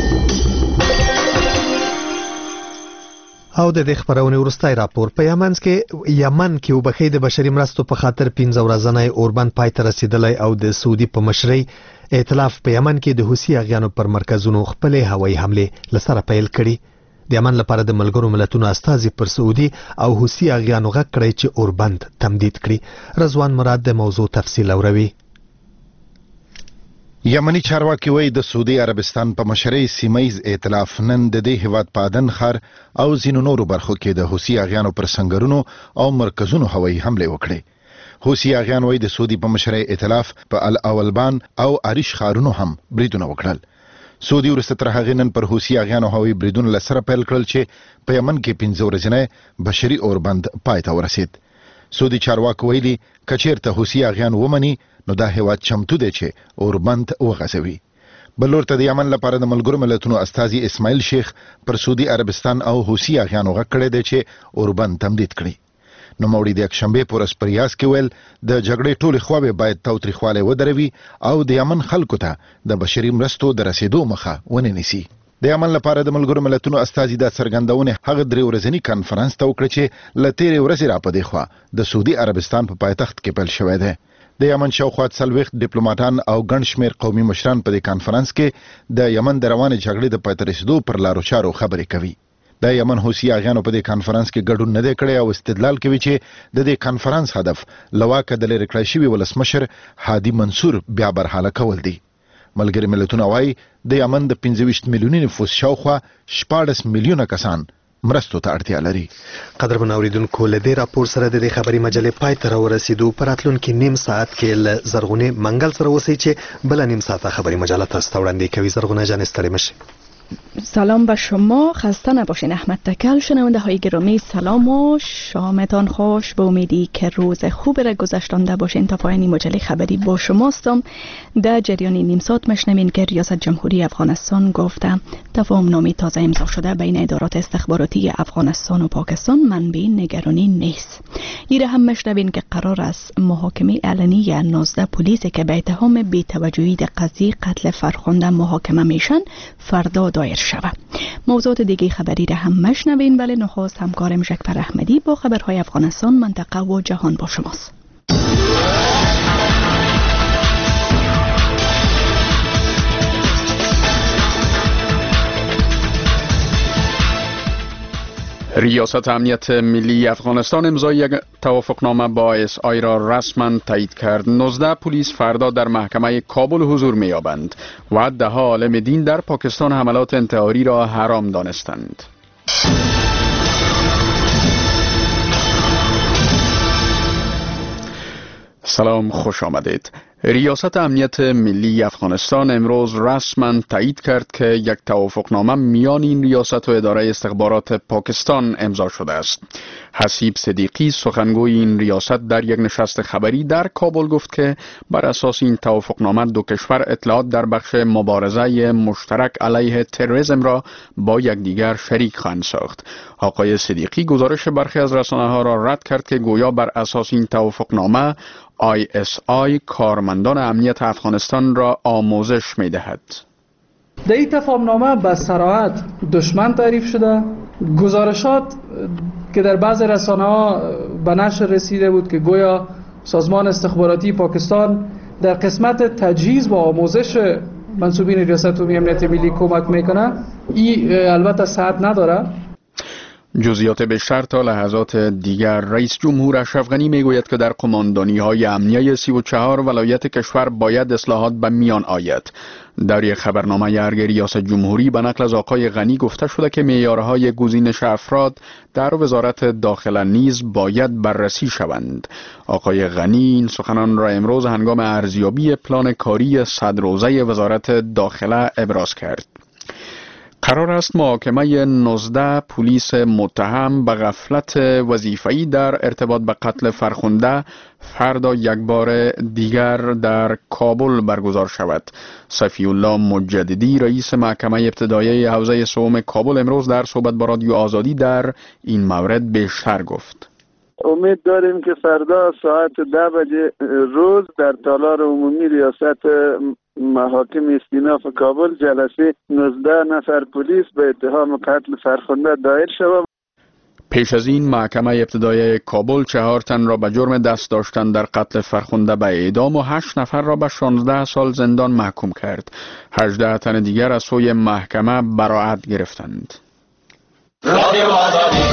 او د دې خبرونه ورستای راپور په یمن کې یمن کې وبخې د بشري مرستو په خاطر پنځه ورځنی اوربند پای ته رسیدلی او د سعودي په مشرۍ ائتلاف په یمن کې د حوثي اغیانو پر مرکزونو خپل هوایي حمله لسره پیل کړي. د یمن لپاره د ملګرو ملتونو استازي پر سعودي او حوثي اغیانو غږ کړی چې اوربند تمدید کړي. رضوان مراد د موضوع تفصیل اوروي. یمنی چارواکي وایي د سعودي عربستان په مشرۍ سیمایز ائتلاف نن د دې هیواد په عدن ښار او ځینو نورو برخو کې د حوثي اغیانو پر سنگرونو او مرکزونو هوایي حمله وکړي. حوثي اغیان وایي د سعودي په مشرۍ ائتلاف په الاولبان او عریش ښارونو هم بریدونه وکړل. سعودي وروسته تر هغې نن پر حوثي اغیانو هوایي بریدونه له سره پیل کړل چې په یمن کې پنځه ورځنی بشري اوربند پای ته ورسید. سعودي چارواکو ویلي که چېرته حوثي اغیان ومني نو دا هیواد چمتو دی چې اوربند وغځوي. بل ورته د یمن لپاره د ملګرو ملتونو استازي اسماعیل شیخ پر سعودي عربستان او حوثي اغیانو غږ کړی دی چې اوربند تمدید کړي. نوموړي د یکشنبه په ورځ په ریاض کې ویل د جګړې ټولې خواوې باید تاوتریخوالی ودروي او د یمن خلکو ته د بشري مرستو د رسیدو مخه ونه نیسي. د یمن لپاره د ملګرو ملتونو استازي د څرګندونې هغه درې ورځنی کانفرنس ته وکړه چې له تیرې ورځې را پدې خوا د سعودي عربستان په پایتخت کې پیل شوی دی. د یمن شاوخوا څلوېښت ډیپلوماټان او ګڼ شمېر قومي مشران په دې کانفرنس کې د یمن د روانې جګړې د پای ته رسیدو پر لارو چارو خبرې کوي. د یمن حوثي اغیانو په دې کانفرنس کې ګډون نه دی کړی او استدلال کوي چې د دې کانفرنس هدف له واکه د لرې کړای شوي ولسمشر هادي منصور بیا برحاله کول دی. ملګري ملتونه وايي د یمن د پنځه ویشت میلیوني نفوس شاوخوا شپاړس میلیونه کسان مرستو ته اړتیا لري. قدرمن اوریدونکو له دې راپور سره د دې خبري مجلې پای ته راورسېدو. په راتلونکي نیم ساعت کې له زرغونې منګل سره اوسئ چې بله نیم ساعته خبري مجله تاسو ته وړاندې کوي. زرغونه جان ستړې مشي. سلام به شما، خسته نباشین. احمد تکل. شنونده های گرامی سلام و شامتان خوش. به امیدی که روز خوب را گذشتانده باشین. تا پایان مجله خبری با شماستم. در جریان نیم ساعت مشنوین که ریاست جمهوری افغانستان گفته تفاهم نامه تازه امضا شده بین ادارات استخباراتی افغانستان و پاکستان منبع نگرانی نیست. ایره هم مشنوین که قرار است محاکمه علنی نوزده پلیسی که به اتهام بی‌توجهی در قضیه قتل فرخنده محاکمه میشن فردا دایر شود. موضوعات دیگه خبری را هم مشنوین. ولی نخست همکارم ژکپر احمدی با خبرهای افغانستان، منطقه و جهان با شماست. ریاست امنیت ملی افغانستان امضای یک توافقنامه با اس آی را رسما تایید کرد. نوزده پلیس فردا در محکمه کابل حضور می‌یابند و ده ها عالم دین در پاکستان حملات انتحاری را حرام دانستند. سلام، خوش آمدید. ریاست امنیت ملی افغانستان امروز رسما تایید کرد که یک توافقنامه میان این ریاست و اداره استخبارات پاکستان امضا شده است. حسیب صدیقی سخنگوی این ریاست در یک نشست خبری در کابل گفت که بر اساس این توافقنامه دو کشور اطلاعات در بخش مبارزه مشترک علیه تروریسم را با یکدیگر شریک خواهند ساخت. آقای صدیقی گزارش برخی از رسانه‌ها را رد کرد که گویا بر اساس این توافقنامه آی اس آی کارمندان امنیت افغانستان را آموزش می دهد. در این تفاهمنامه به صراحت دشمن تعریف شده. گزارشات که در بعض رسانه‌ها به نشر رسیده بود که گویا سازمان استخباراتی پاکستان در قسمت تجهیز و آموزش منصوبین ریاست عمومی امنیت ملی کمک میکنه، این البته صحت نداره. جزئیات بیشتر تا لحظات دیگر. رئیس جمهور اشرف غنی میگوید که در قماندانی های امنیه سی و چهار ولایت کشور باید اصلاحات به میان آید. در یک خبرنامه ارگ ریاست جمهوری به نقل از آقای غنی گفته شده که معیارهای گزینش افراد در وزارت داخله نیز باید بررسی شوند. آقای غنی این سخنان را امروز هنگام ارزیابی پلان کاری صد روزه وزارت داخله ابراز کرد. قرار است محاکمه نوزده پلیس متهم به غفلت وظیفه‌ای در ارتباط به قتل فرخنده فردا یک بار دیگر در کابل برگزار شود. صفی الله مجددی رئیس محکمه ابتدایی حوزه سوم کابل امروز در صحبت با رادیو آزادی در این مورد بیشتر گفت. امید داریم که فردا ساعت ده بجه روز در تالار عمومی ریاست محاکم استیناف کابل جلسه نوزده نفر پلیس به اتهام قتل فرخنده دایر شود. پیش از این محکمه ابتدایی کابل چهار تن را به جرم دست داشتن در قتل فرخنده به اعدام و هشت نفر را به شانزده سال زندان محکوم کرد. هجده تن دیگر از سوی محکمه براءت گرفتند. رادیو آزادی.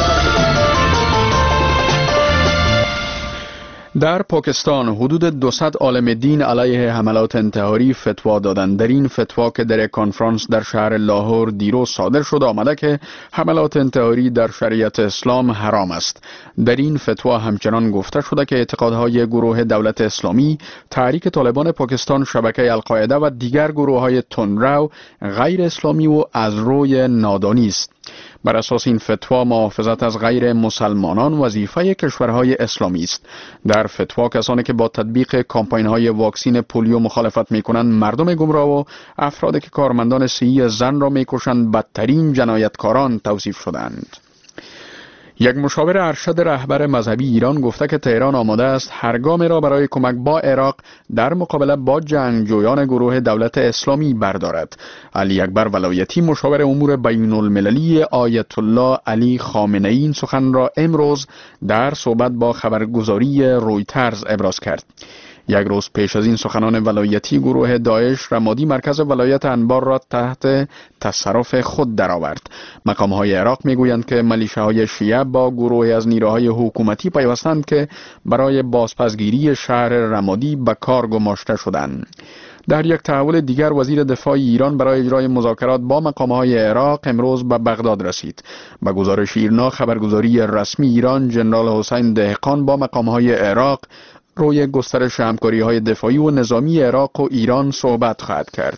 در پاکستان حدود دویست عالم دین علیه حملات انتحاری فتوا دادند. در این فتوا که در کنفرانس در شهر لاهور دیروز صادر شد آمده که حملات انتحاری در شریعت اسلام حرام است. در این فتوا همچنان گفته شده که اعتقادهای گروه دولت اسلامی، تحریک طالبان پاکستان، شبکه القاعده و دیگر گروه‌های تندرو غیر اسلامی و از روی نادانی است. بر اساس این فتوا محافظت از غیر مسلمانان وظیفه کشورهای اسلامی است. در فتوا کسانی که با تطبیق کامپاین‌های واکسین پولیو مخالفت می‌کنند مردم گمراه و افرادی که کارمندان صحی زن را می‌کشند بدترین جنایتکاران توصیف شدند. یک مشاور ارشد رهبر مذهبی ایران گفته که تهران آماده است هر گامی را برای کمک با عراق در مقابله با جنگجویان گروه دولت اسلامی بردارد. علی اکبر ولایتی مشاور امور بین المللی آیت الله علی خامنه ای این سخن را امروز در صحبت با خبرگزاری رویترز ابراز کرد. یک روز پیش از این سخنان ولایتی گروه داعش رمادی مرکز ولایت انبار را تحت تصرف خود درآورد. مقام‌های عراق میگویند که ملیشه‌های شیعه با گروهی از نیروهای حکومتی پیوستند که برای بازپسگیری شهر رمادی به کار گماشته شدند. در یک تحول دیگر وزیر دفاع ایران برای اجرای مذاکرات با مقام‌های عراق امروز به بغداد رسید. به گزارش ایرنا خبرگزاری رسمی ایران جنرال حسین دهقان با مقام‌های عراق روی گسترش همکاری‌های دفاعی و نظامی عراق و ایران صحبت خواهد کرد.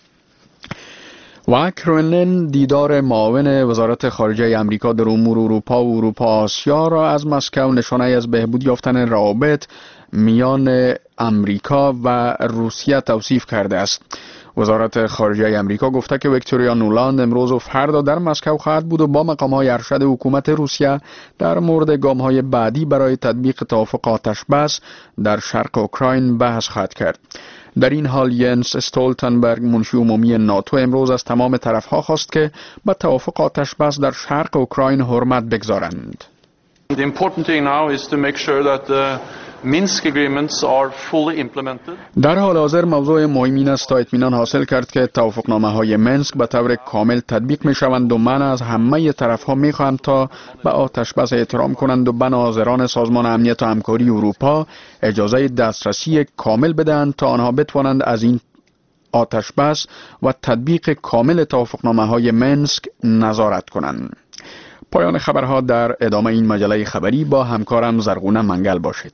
و کرملین دیدار معاون وزارت خارجه امریکا در امور اروپا و اروپا آسیا را از مسکو نشانه از بهبود یافتن روابط میان امریکا و روسیه توصیف کرده است. وزارت خارجه امریکا گفته که ویکتوریا نولاند امروز و فردا در مسکو خواهد بود و با مقام‌های ارشد حکومت روسیه در مورد گام‌های بعدی برای تطبیق توافق آتش‌بس در شرق اوکراین بحث خواهد کرد. در این حال ینس استولتنبرگ منشی عمومی ناتو امروز از تمام طرف‌ها خواست که به توافق آتش‌بس در شرق اوکراین حرمت بگذارند. The important thing now is to make sure that the Minsk agreements are fully implemented. در حال حاضر موضوع مهم این است تا اطمینان حاصل کرد که توافقنامه‌های منسک به طور کامل تطبیق می‌شوند و من از همه طرف‌ها می‌خواهم تا به آتش‌بس احترام کنند و به ناظران سازمان امنیت و همکاری اروپا اجازه دسترسی کامل بدهند تا آنها بتوانند از این آتش‌بس و تطبیق کامل توافقنامه‌های منسک نظارت کنند. پایان خبرها. در ادامه این مجله خبری با همکارم زرغونه منگل باشید.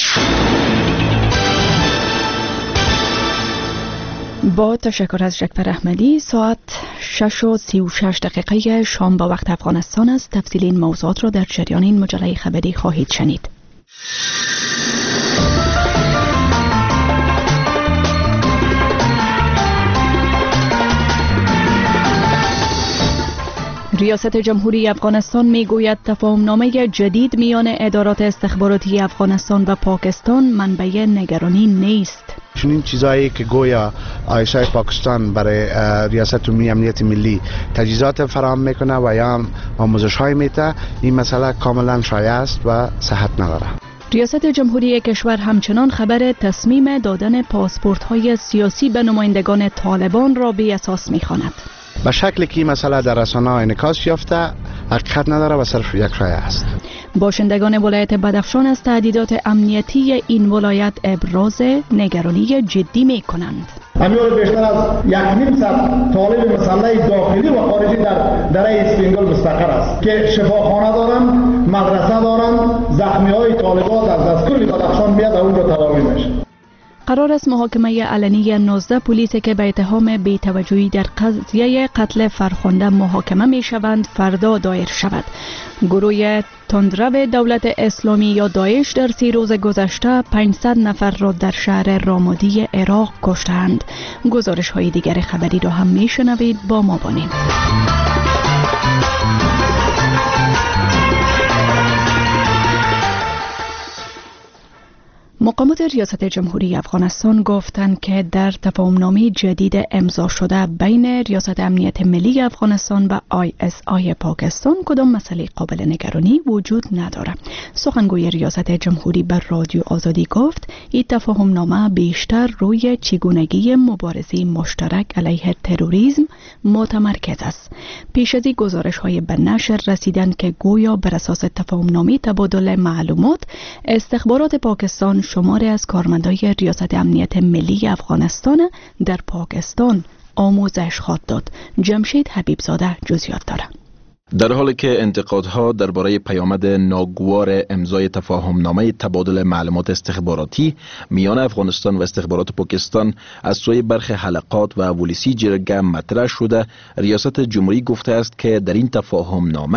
با تشکر از جعفر احمدی. ساعت شش و سی و شش دقیقه شام با وقت افغانستان است. تفصیل این موضوعات را در جریان این مجله خبری خواهید شنید. ریاست جمهوری افغانستان میگوید تفاهمنامه جدید میان ادارات استخباراتی افغانستان و پاکستان منبع نگرانی نیست. چنین چیزایی که گویا آی اس آی پاکستان برای ریاست عمومی امنیت ملی تجهیزات فراهم میکنه و یا آموزش های میده، این مسئله کاملا شایع است و صحت نداره. ریاست جمهوری کشور همچنان خبر تصمیم دادن پاسپورت های سیاسی به نمایندگان طالبان را بی اساس میخواند. به شکلی که این مسئله در رسانه‌ها انعکاس یافته حقیقت نداره و صرف یک شایعه است. باشندگان ولایت بدخشان از تهدیدات امنیتی این ولایت ابراز نگرانی جدی می کنند. همیشه بیشتر از یک نیم صد طالب مسلح داخلی و خارجی در دره اسپینگل مستقر است که شفاخانه دارند، مدرسه دارند. زخمی‌های طالبات از دستگاه بدخشان میاد و اون رو تداوی میشه. قرار است محاکمه علنی نوزده پلیسی که به اتهام بی‌توجهی در قضیه قتل فرخنده محاکمه می شوند فردا دایر شود. گروه تندرو دولت اسلامی یا داعش در سی روز گذشته پانصد نفر را در شهر رامادی عراق کشتند. گزارش های دیگر خبری را هم می شنوید. با ما باشید. مقامات ریاست جمهوری افغانستان گفتند که در تفاهمنامه جدید امضا شده بین ریاست امنیت ملی افغانستان و آی اس آی پاکستان کدام مسئله قابل نگرانی وجود ندارد. سخنگوی ریاست جمهوری بر رادیو آزادی گفت این تفاهمنامه بیشتر روی چگونگی مبارزه مشترک علیه تروریسم متمرکز است. پیش از این گزارش های به نشر رسیدند که گویا بر اساس تفاهمنامه تبادل معلومات استخبارات پاکستان شماری از کارمندای ریاست امنیت ملی افغانستان در پاکستان آموزش خواهد داد. جمشید حبیبزاده جزئیات دارد. در حالی که انتقادها درباره پیامد ناگوار امضای تفاهمنامه تبادل معلومات استخباراتی میان افغانستان و استخبارات پاکستان از سوی برخی حلقات و پلیسی جرگه مطرح شده، ریاست جمهوری گفته است که در این تفاهمنامه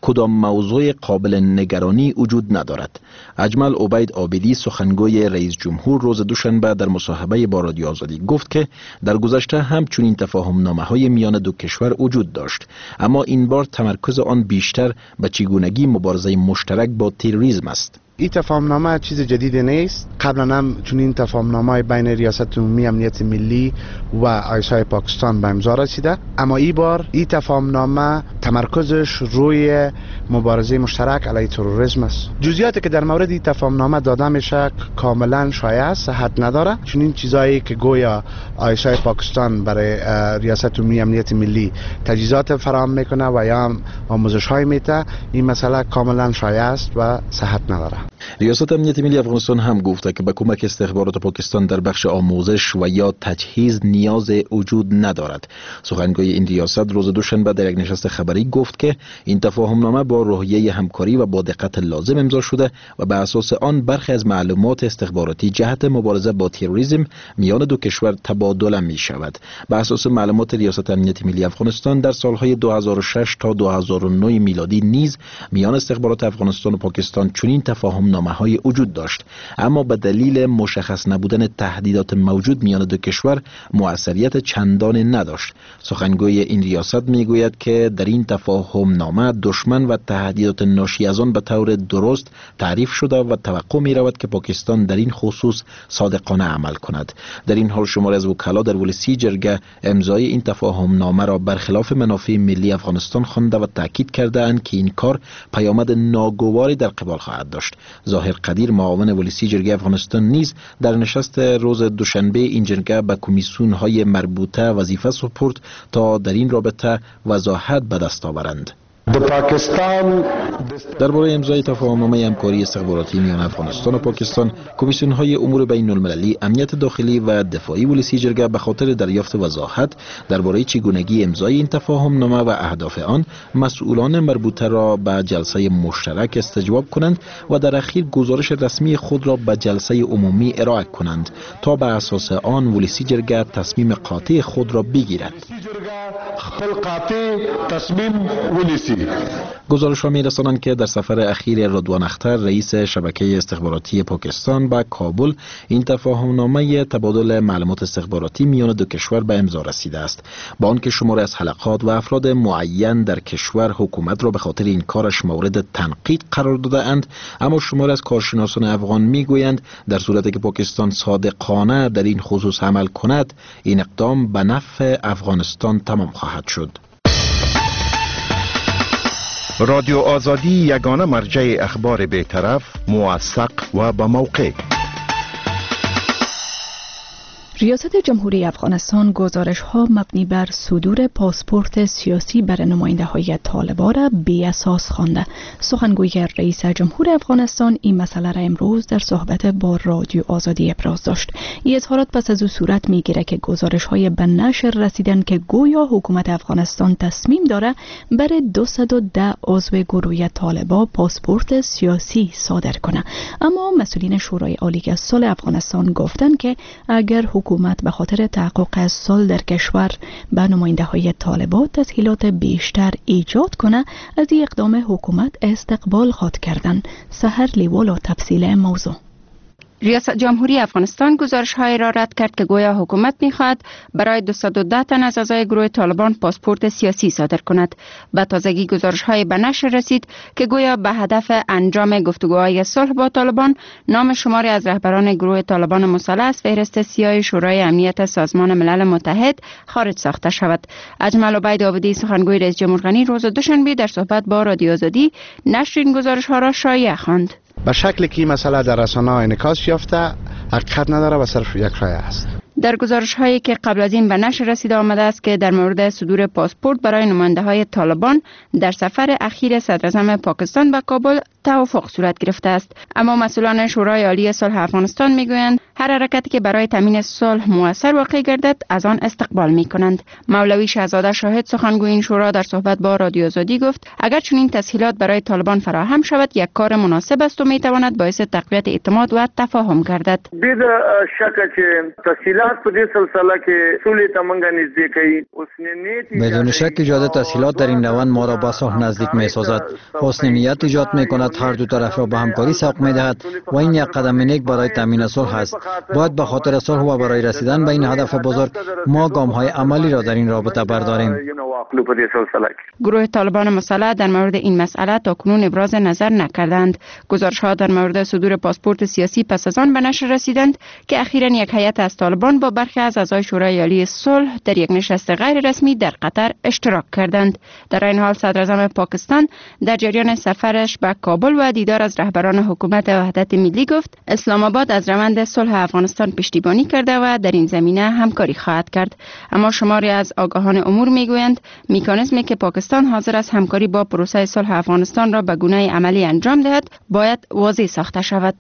کدام موضوع قابل نگرانی وجود ندارد. اجمل عبید عابدی سخنگوی رئیس جمهور روز دوشنبه در مصاحبه با رادیو آزادی گفت که در گذشته هم چنین تفاهم نامه های میان دو کشور وجود داشت، اما این بار تمرکز آن بیشتر به چگونگی مبارزه مشترک با تروریسم است. این تفاهمنامه چیز جدیدی نیست. قبلا هم چنین تفاهمنامه بین ریاست عمومی امنیت ملی و آی اس آی پاکستان به امضا رسیده، اما این بار این تفاهمنامه تمرکزش روی مبارزه مشترک علیه تروریسم است. جزئیاتی که در مورد این تفاهمنامه داده میشه کاملا شایع است، صحت نداره. چنین چیزایی که گویا آی اس آی پاکستان برای ریاست عمومی امنیت ملی تجهیزات فراهم میکنه و یا آموزش های میده، این مسئله کاملا شایع است و صحت نداره. ریاست امنیت ملی افغانستان هم گفته که به کمک استخبارات پاکستان در بخش آموزش و یا تجهیز نیاز وجود ندارد. سخنگوی این ریاست روز دوشنبه در یک نشست خبری گفت که این تفاهمنامه با روحیه همکاری و با دقت لازم امضا شده و به اساس آن برخی از معلومات استخباراتی جهت مبارزه با تروریسم میان دو کشور تبادله می شود. به اساس معلومات ریاست امنیت ملی افغانستان در سالهای دو هزار و شش تا دو هزار و نه میلادی نیز میان استخبارات افغانستان و پاکستان چنین تفاهم نامه های وجود داشت، اما به دلیل مشخص نبودن تهدیدات موجود میان دو کشور مؤثریت چندانی نداشت. سخنگوی این ریاست میگوید که در این تفاهم نامه دشمن و تهدیدات ناشی از آن به طور درست تعریف شده و توقع می رود که پاکستان در این خصوص صادقانه عمل کند. در این حال شماری از وکلا در ولسی جرگه امضای این تفاهم نامه را برخلاف منافع ملی افغانستان خوانده و تاکید کرده اند که این کار پیامد ناگواری در قبال خواهد داشت. ظاهر قدیر معاون ولسی جرگه افغانستان نیز در نشست روز دوشنبه این جرگه به کمیسیون های مربوطه وظیفه سپرد تا در این رابطه وضاحت به دست آورند. درباره امضای تفاهمنامه همکاری استخباراتی میان افغانستان و پاکستان، کمیسیون های امور بین المللی، امنیت داخلی و دفاعی ولسی جرگه به خاطر دریافت وضاحت درباره چگونگی امضای این تفاهمنامه و اهداف آن، مسئولان مربوطه را به جلسه مشترک استجواب کنند و در اخیر گزارش رسمی خود را به جلسه عمومی ارائه کنند تا به اساس آن ولسی جرگه تصمیم قاطع خود را بگیرد. گزارش ها می رسانند که در سفر اخیر رضوان اختر رئیس شبکه استخباراتی پاکستان به کابل این تفاهمنامه تبادل معلومات استخباراتی میان دو کشور به امضا رسیده است، با آنکه شماری از حلقات و افراد معین در کشور حکومت را به خاطر این کارش مورد تنقید قرار داده اند، اما شماری از کارشناسان افغان می گویند در صورتی که پاکستان صادقانه در این خصوص عمل کند، این اقدام به نفع افغانستان تمام خواهد شد. رادیو آزادی یگانه مرجع اخبار بی‌طرف، موثق و با موقع. ریاست جمهوری افغانستان گزارش ها مبنی بر صدور پاسپورت سیاسی برای نماینده های طالبان را بی اساس خوانده. سخنگوی رئیس جمهور افغانستان این مسئله را امروز در صحبت با رادیو آزادی ابراز داشت. این اظهارات پس از او صورت میگیره که گزارش های به نشر رسیدن که گویا حکومت افغانستان تصمیم داره برای دویست و ده عضو گروه طالبان پاسپورت سیاسی صادر کنه، اما مسئولین شورای عالی صلح افغانستان گفتند که اگر حکومت به خاطر تحقق از صلح در کشور به نماینده های طالبان تسهیلات بیشتر ایجاد کنه، از این اقدام حکومت استقبال خواهد کردن. سحر لیوال و تفصیل موضوع. ریاست جمهوری افغانستان گزارش های را رد کرد که گویا حکومت می‌خواهد برای دویست و ده تن از اعضای گروه طالبان پاسپورت سیاسی صادر کند. به تازگی گزارش های به نشر رسید که گویا به هدف انجام گفتگوهای صلح با طالبان نام شماری از رهبران گروه طالبان مسلح از فهرست سیاه شورای امنیت سازمان ملل متحد خارج ساخته شود. اجمل عبید عابدی سخنگوی رئیس جمهور غنی روز دوشنبه در صحبت با رادیو آزادی نشر این گزارش ها را شایع خواند. به شکلی که این مسئله در رسانه‌ها انعکاس یافته حقیقت نداره و صرف یک شایعه است. در گزارش هایی که قبل از این به نشر رسیده آمده است که در مورد صدور پاسپورت برای نماینده های طالبان در سفر اخیر صدراعظم پاکستان به کابل توافق صورت گرفته است. اما مسئولان شورای عالی صلح افغانستان میگویند هر حرکتی که برای تامین صلح موثر واقع گردد از آن استقبال میکنند. مولوی شهزاده شاهد سخنگوی این شورا در صحبت با رادیو آزادی گفت اگر چنین تسهیلات برای طالبان فراهم شود یک کار مناسب است و میتواند باعث تقویت اعتماد و تفاهم گردد. بید شک که تسهیلات په دې سلسله کې سولې ته مونږ نږدې کوي. بدون شک ایجاد تسهیلات در این روند ما را به صلح نزدیک می سازد. حسن نیت ایجاد می کند، هر دو طرف را به همکاری سوق می دهد و این یک قدم نیک برای تامین صلح است. باید به خاطر صلح و برای رسیدن به این هدف بزرگ ما گام های عملی را در این رابطه برداریم. گروه طالبان مسلح در مورد این مسئله تاکنون ابراز نظر نکردند. گزارش‌ها در مورد صدور پاسپورت سیاسی پس از آن به نشر رسیدند که اخیراً یک هیئت از طالبان با برخی از اعضای شورای عالی صلح در یک نشست غیر رسمی در قطر اشتراک کردند. در این حال صدر اعظم پاکستان در جریان سفرش به کابل و دیدار از رهبران حکومت وحدت ملی گفت اسلام آباد از روند صلح افغانستان پشتیبانی کرده و در این زمینه همکاری خواهد کرد. اما شماری از آگاهان امور میگویند مکانیزمی که پاکستان حاضر است همکاری با پروسه صلح افغانستان را به گونه عملی انجام دهد باید واضح ساخته شود.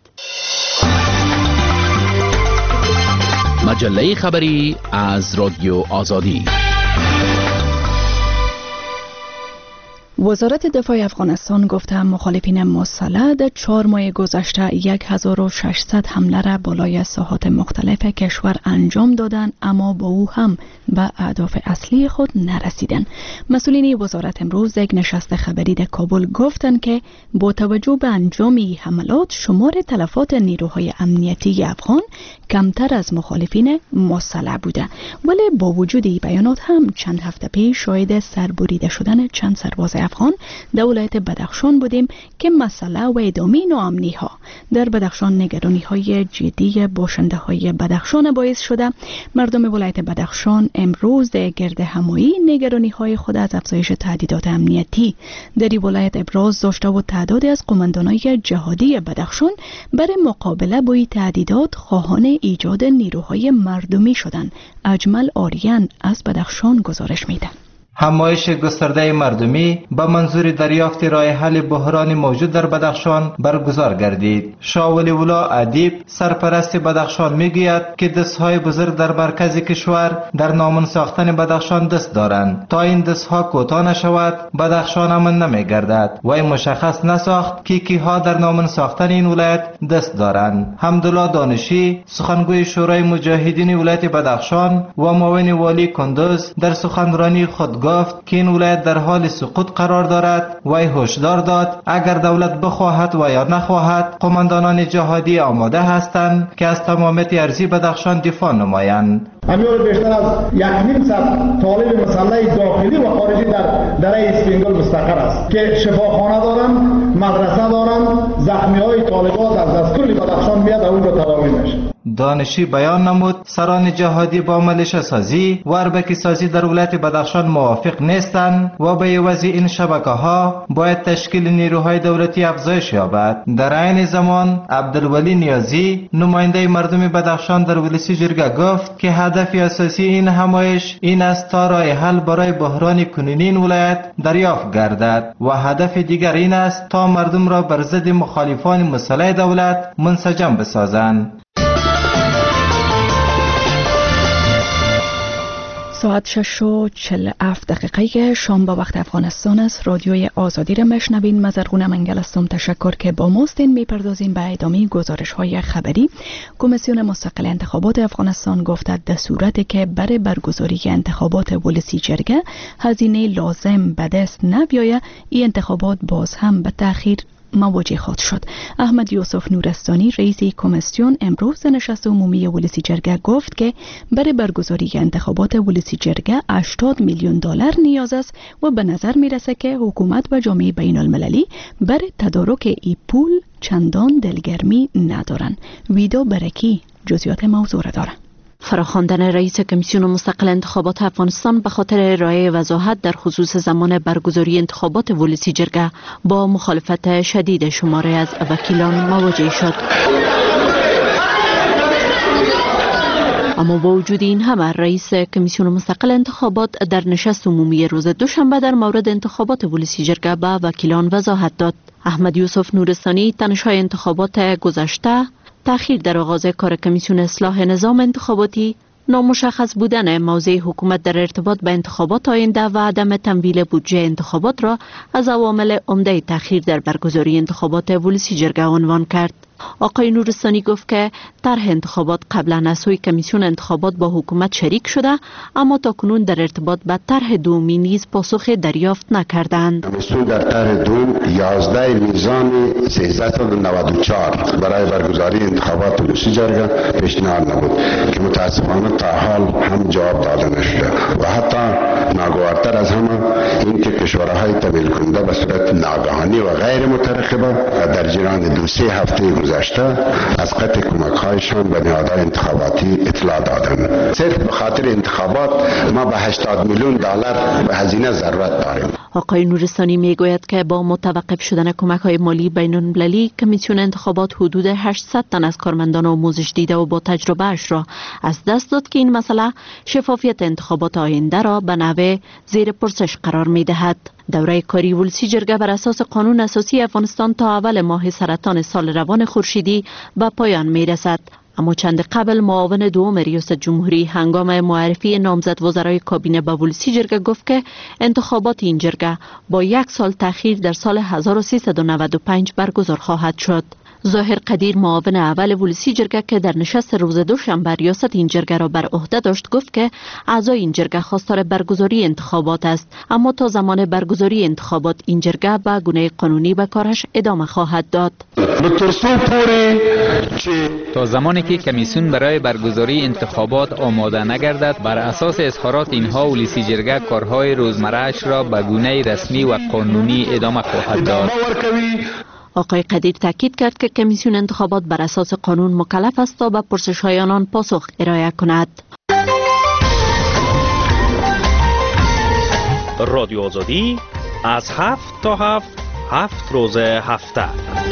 مجله خبری از رادیو آزادی. وزارت دفاع افغانستان گفته مخالفین مسلح در چهار ماه گذشته شصت و ششصد حمله را بالای ساحات مختلف کشور انجام دادند اما با او هم به اهداف اصلی خود نرسیدند. مسئولین وزارت امروز یک نشست خبری در کابل گفتند که با توجه به انجام حملات شمار تلفات نیروهای امنیتی افغان کمتر از مخالفین مسلح بوده، ولی با وجود این بیانات هم چند هفته پیش شاهد سربریده شدن چند سرباز افغان در ولایت بدخشان بودیم که مسئله و ادامه ناامنی ها در بدخشان نگرانی های جدی باشنده های بدخشان باعث شده. مردم ولایت بدخشان امروز در گرد همایی نگرانی های خود از افزایش تهدیدات امنیتی در این ولایت ابراز داشته و تعدادی از قماندانای جهادی بدخشان برای مقابله با این تهدیدات خواهان ایجاد نیروهای مردمی شدند. اجمل آریان از بدخشان گزارش میده. همایش گسترده مردمی به منظور دریافت راه حل بحران موجود در بدخشان برگزار گردید. شاه ولی الله ادیب سرپرست بدخشان میگوید که دستهای بزرگ در مرکز کشور در نامن ساختن بدخشان دست دارند. تا این دستها کوتاه نشود بدخشان امن نمیگردد. وی مشخص نساخت که کیها در نامن ساختن این ولایت دست دارند. حمدالله دانشی سخنگوی شورای مجاهدین ولایت بدخشان و معاون والی کندوز در سخنرانی خود گفت که این ولایت در حال سقوط قرار دارد. وی هشدار داد اگر دولت بخواهد و یا نخواهد قماندانان جهادی آماده هستند که از تمامیت ارضی بدخشان دفاع نمایند. همیور بیشتر از یک نیم صد طالب مسلح داخلی و خارجی در دره اسپینگل مستقر است که شفاخانه دارند، مدرسه دارند. زخمی های طالبات از از کل بدخشان میاد و اونجا تداوی میشه. دانشی بیان نمود سران جهادی با ملیشه سازی و اربکی سازی در ولایت بدخشان موافق نیستند و به عوض این شبکه ها باید تشکیل نیروهای دولتی افزایش یابد. در عین زمان عبدالولی نیازی نماینده مردم بدخشان در ولسی جرگه گفت که هدف اساسی این همایش این است تا راه حل برای بحران کنونی این ولایت دریافت گردد و هدف دیگر این است تا مردم را بر ضد مخالفان مسلح دولت منسجم بسازند. ساعت شش و چهل و هفت دقیقه شام با وقت افغانستان است. رادیوی آزادی را مشنوین. مزرگون منگل هستم. تشکر که با ماستین. میپردازیم به ادامه گزارش های خبری. کمیسیون مستقل انتخابات افغانستان گفته در صورتی که برای برگزاری انتخابات ولسی جرگه هزینه لازم به دست نبیاید این انتخابات باز هم به تأخیر مواجه خواهد شد. احمد یوسف نورستانی رئیس کمیسیون امروز نشست عمومی ولسی جرگه گفت که برای برگزاری انتخابات ولسی جرگه هشتاد میلیون دلار نیاز است و به نظر میرسه که حکومت و جامعه بین المللی برای تدارک این پول چندان دلگرمی ندارن. ویدا برکی جزئیات موضوع را داره. فراخواندن رئیس کمیسیون مستقل انتخابات افغانستان به خاطر ارائه وضاحت در خصوص زمان برگزاری انتخابات ولسی جرگه با مخالفت شدید شماره از وکیلان مواجه شد. اما با وجود این همه رئیس کمیسیون مستقل انتخابات در نشست عمومی روز دوشنبه در مورد انتخابات ولسی جرگه به وکیلان وضاحت داد. احمد یوسف نورستانی تنش‌های انتخابات گذشته، تأخیر در آغاز کار کمیسیون اصلاح نظام انتخاباتی، نامشخص بودن موضع حکومت در ارتباط به انتخابات آینده و عدم تمویل بودجه انتخابات را از عوامل عمده تأخیر در برگزاری انتخابات ولسی جرگه عنوان کرد. آقای نورستانی گفت که طرح انتخابات قبلا از سوی کمیسیون انتخابات با حکومت شریک شده، اما تاکنون در ارتباط به طرح دومی نیز پاسخ دریافت نکردند. کمیسیون در طرح دوم یازده میزان سیزده و نود و چهار برای برگزاری انتخابات ولسی جرگه پیشنهاد نمود که متاسفانه تا حال هم جواب داده نشده و حتی ناگوارتر از همه این که کشورهای تمویل کننده به صورت ناگهانی و غیر مترقبه در جریان دو سه هفته گذشته از قطع کمک‌هایشان به نهادهای انتخاباتی اطلاع دادند. صرف به خاطر انتخابات ما به هشتاد میلیون دلار به هزینه ضرورت داریم. آقای نورستانی میگوید که با متوقف شدن کمک‌های مالی بین‌المللی، کمیسیون انتخابات حدود هشتصد تن از کارمندان آموزش دیده و با تجربه اش را از دست داد که این مسئله شفافیت انتخابات آینده را به نحو زیر پرسش قرار می‌دهد. دوره کاری ولسی جرگه بر اساس قانون اساسی افغانستان تا اول ماه سرطان سال روان خورشیدی به پایان می رسد. اما چند قبل معاون دوم ریاست جمهوری هنگام معرفی نامزد وزرای کابینه به ولسی جرگه گفت که انتخابات این جرگه با یک سال تأخیر در سال هزار و سیصد و نود و پنج برگزار خواهد شد. ظاهر قدیر معاون اول ولسی جرگه که در نشست روز دوشنبه ریاست این جرگه را بر عهده داشت گفت که اعضای این جرگه خواستار برگزاری انتخابات است، اما تا زمان برگزاری انتخابات این جرگه به گونه قانونی به کارش ادامه خواهد داد. تا زمانی که کمیسیون برای برگزاری انتخابات آماده نگردد، بر اساس اظهارات اینها ولسی جرگه کارهای روزمره‌اش را به گونه رسمی و قانونی ادامه خواهد داد. آقای قدیر تاکید کرد که کمیسیون انتخابات بر اساس قانون مکلف است تا به پرسش‌های آنان پاسخ ارائه کند. رادیو آزادی از هفت تا هفت هفت روز هفته.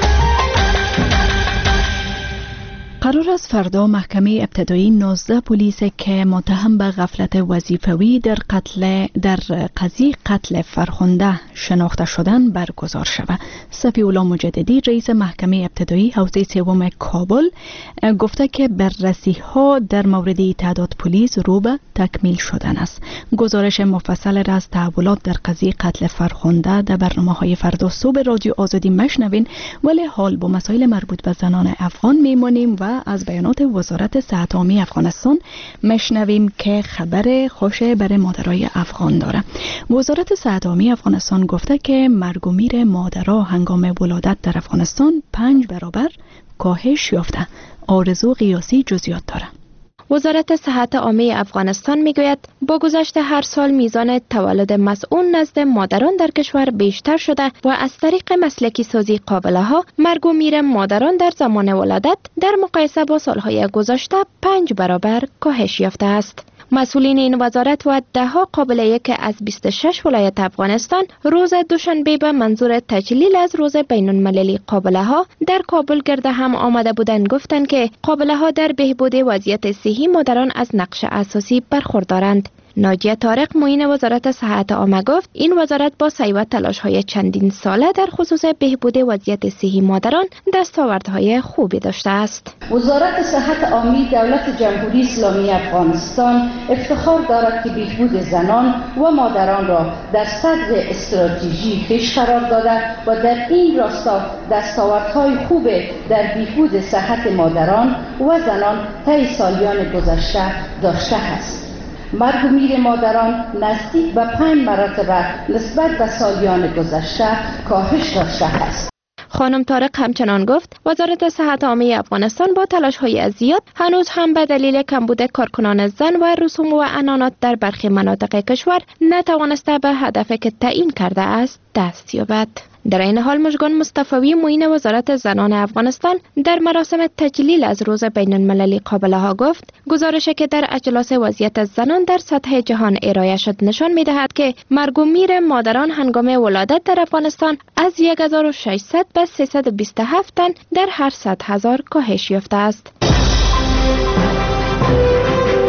قرار است فردا محکمه ابتدایی نوزده پلیس که متهم به غفلت وظیفوی در قتل در قضیه قتل فرخنده شناخته شدن برگزار شود. صفی الله مجددی رئیس محکمه ابتدایی حوزه سوم کابل گفته که بررسی ها در مورد تعداد پلیس رو به تکمیل شدن است. گزارش مفصل را از تحولات در قضیه قتل فرخنده در برنامه‌های فردا صبح رادیو آزادی مشنوین، ولی حال با مسائل مربوط به زنان افغان میمانیم و از بیانات وزارت صحت عامه افغانستان مشنویم که خبر خوش برای مادرای افغان داره. وزارت صحت عامه افغانستان گفته که مرگ و میر مادرها هنگام ولادت در افغانستان پنج برابر کاهش یافته. آرزو قیاسی جزئیات داره. وزارت صحت عامه افغانستان میگوید با گذشت هر سال میزان تولد مسئول نزد مادران در کشور بیشتر شده و از طریق مسلکی سازی قابله ها مرگ و میر مادران در زمان ولادت در مقایسه با سالهای گذشته پنج برابر کاهش یافته است. مسئولین این وزارت و دهها قابله که از بیست و شش ولایت افغانستان روز دوشنبه به منظور تجلیل از روز بین المللی قابله ها در کابل گرده هم آمده بودند گفتند که قابله ها در بهبود وضعیت صحی مادران از نقش اساسی برخوردارند. ناجیه طارق معین وزارت صحت عامه گفت این وزارت با سعی و تلاش های چندین ساله در خصوص بهبود وضعیت صحی مادران دستاوردهای خوبی داشته است. وزارت صحت عامه دولت جمهوری اسلامی افغانستان افتخار دارد که بهبود زنان و مادران را در صدر استراتژی پیش قرار داده و در این راستا دستاوردهای خوب در بهبود صحت مادران و زنان طی سالیان گذشته داشته است. مرگ و میر مادران نزدیک به پنج مرتبه نسبت به سالیان گذشته کاهش داشته است. خانم طارق همچنان گفت وزارت صحت عامه افغانستان با تلاش‌های زیاد هنوز هم به دلیل کمبود کارکنان زن و رسوم و عنانات در برخی مناطق کشور نتوانسته به هدفی که تعیین کرده است دست یابد. در این حال مژگان مصطفی معین وزارت زنان افغانستان در مراسم تجلیل از روز بین المللی قابله ها گفت گزارشی که در اجلاس وضعیت زنان در سطح جهان ارائه شد نشان می‌دهد که مرگ و میر مادران هنگام ولادت در افغانستان از هزار و ششصد به سیصد و بیست و هفت تن در هر صد هزار کاهش یافته است.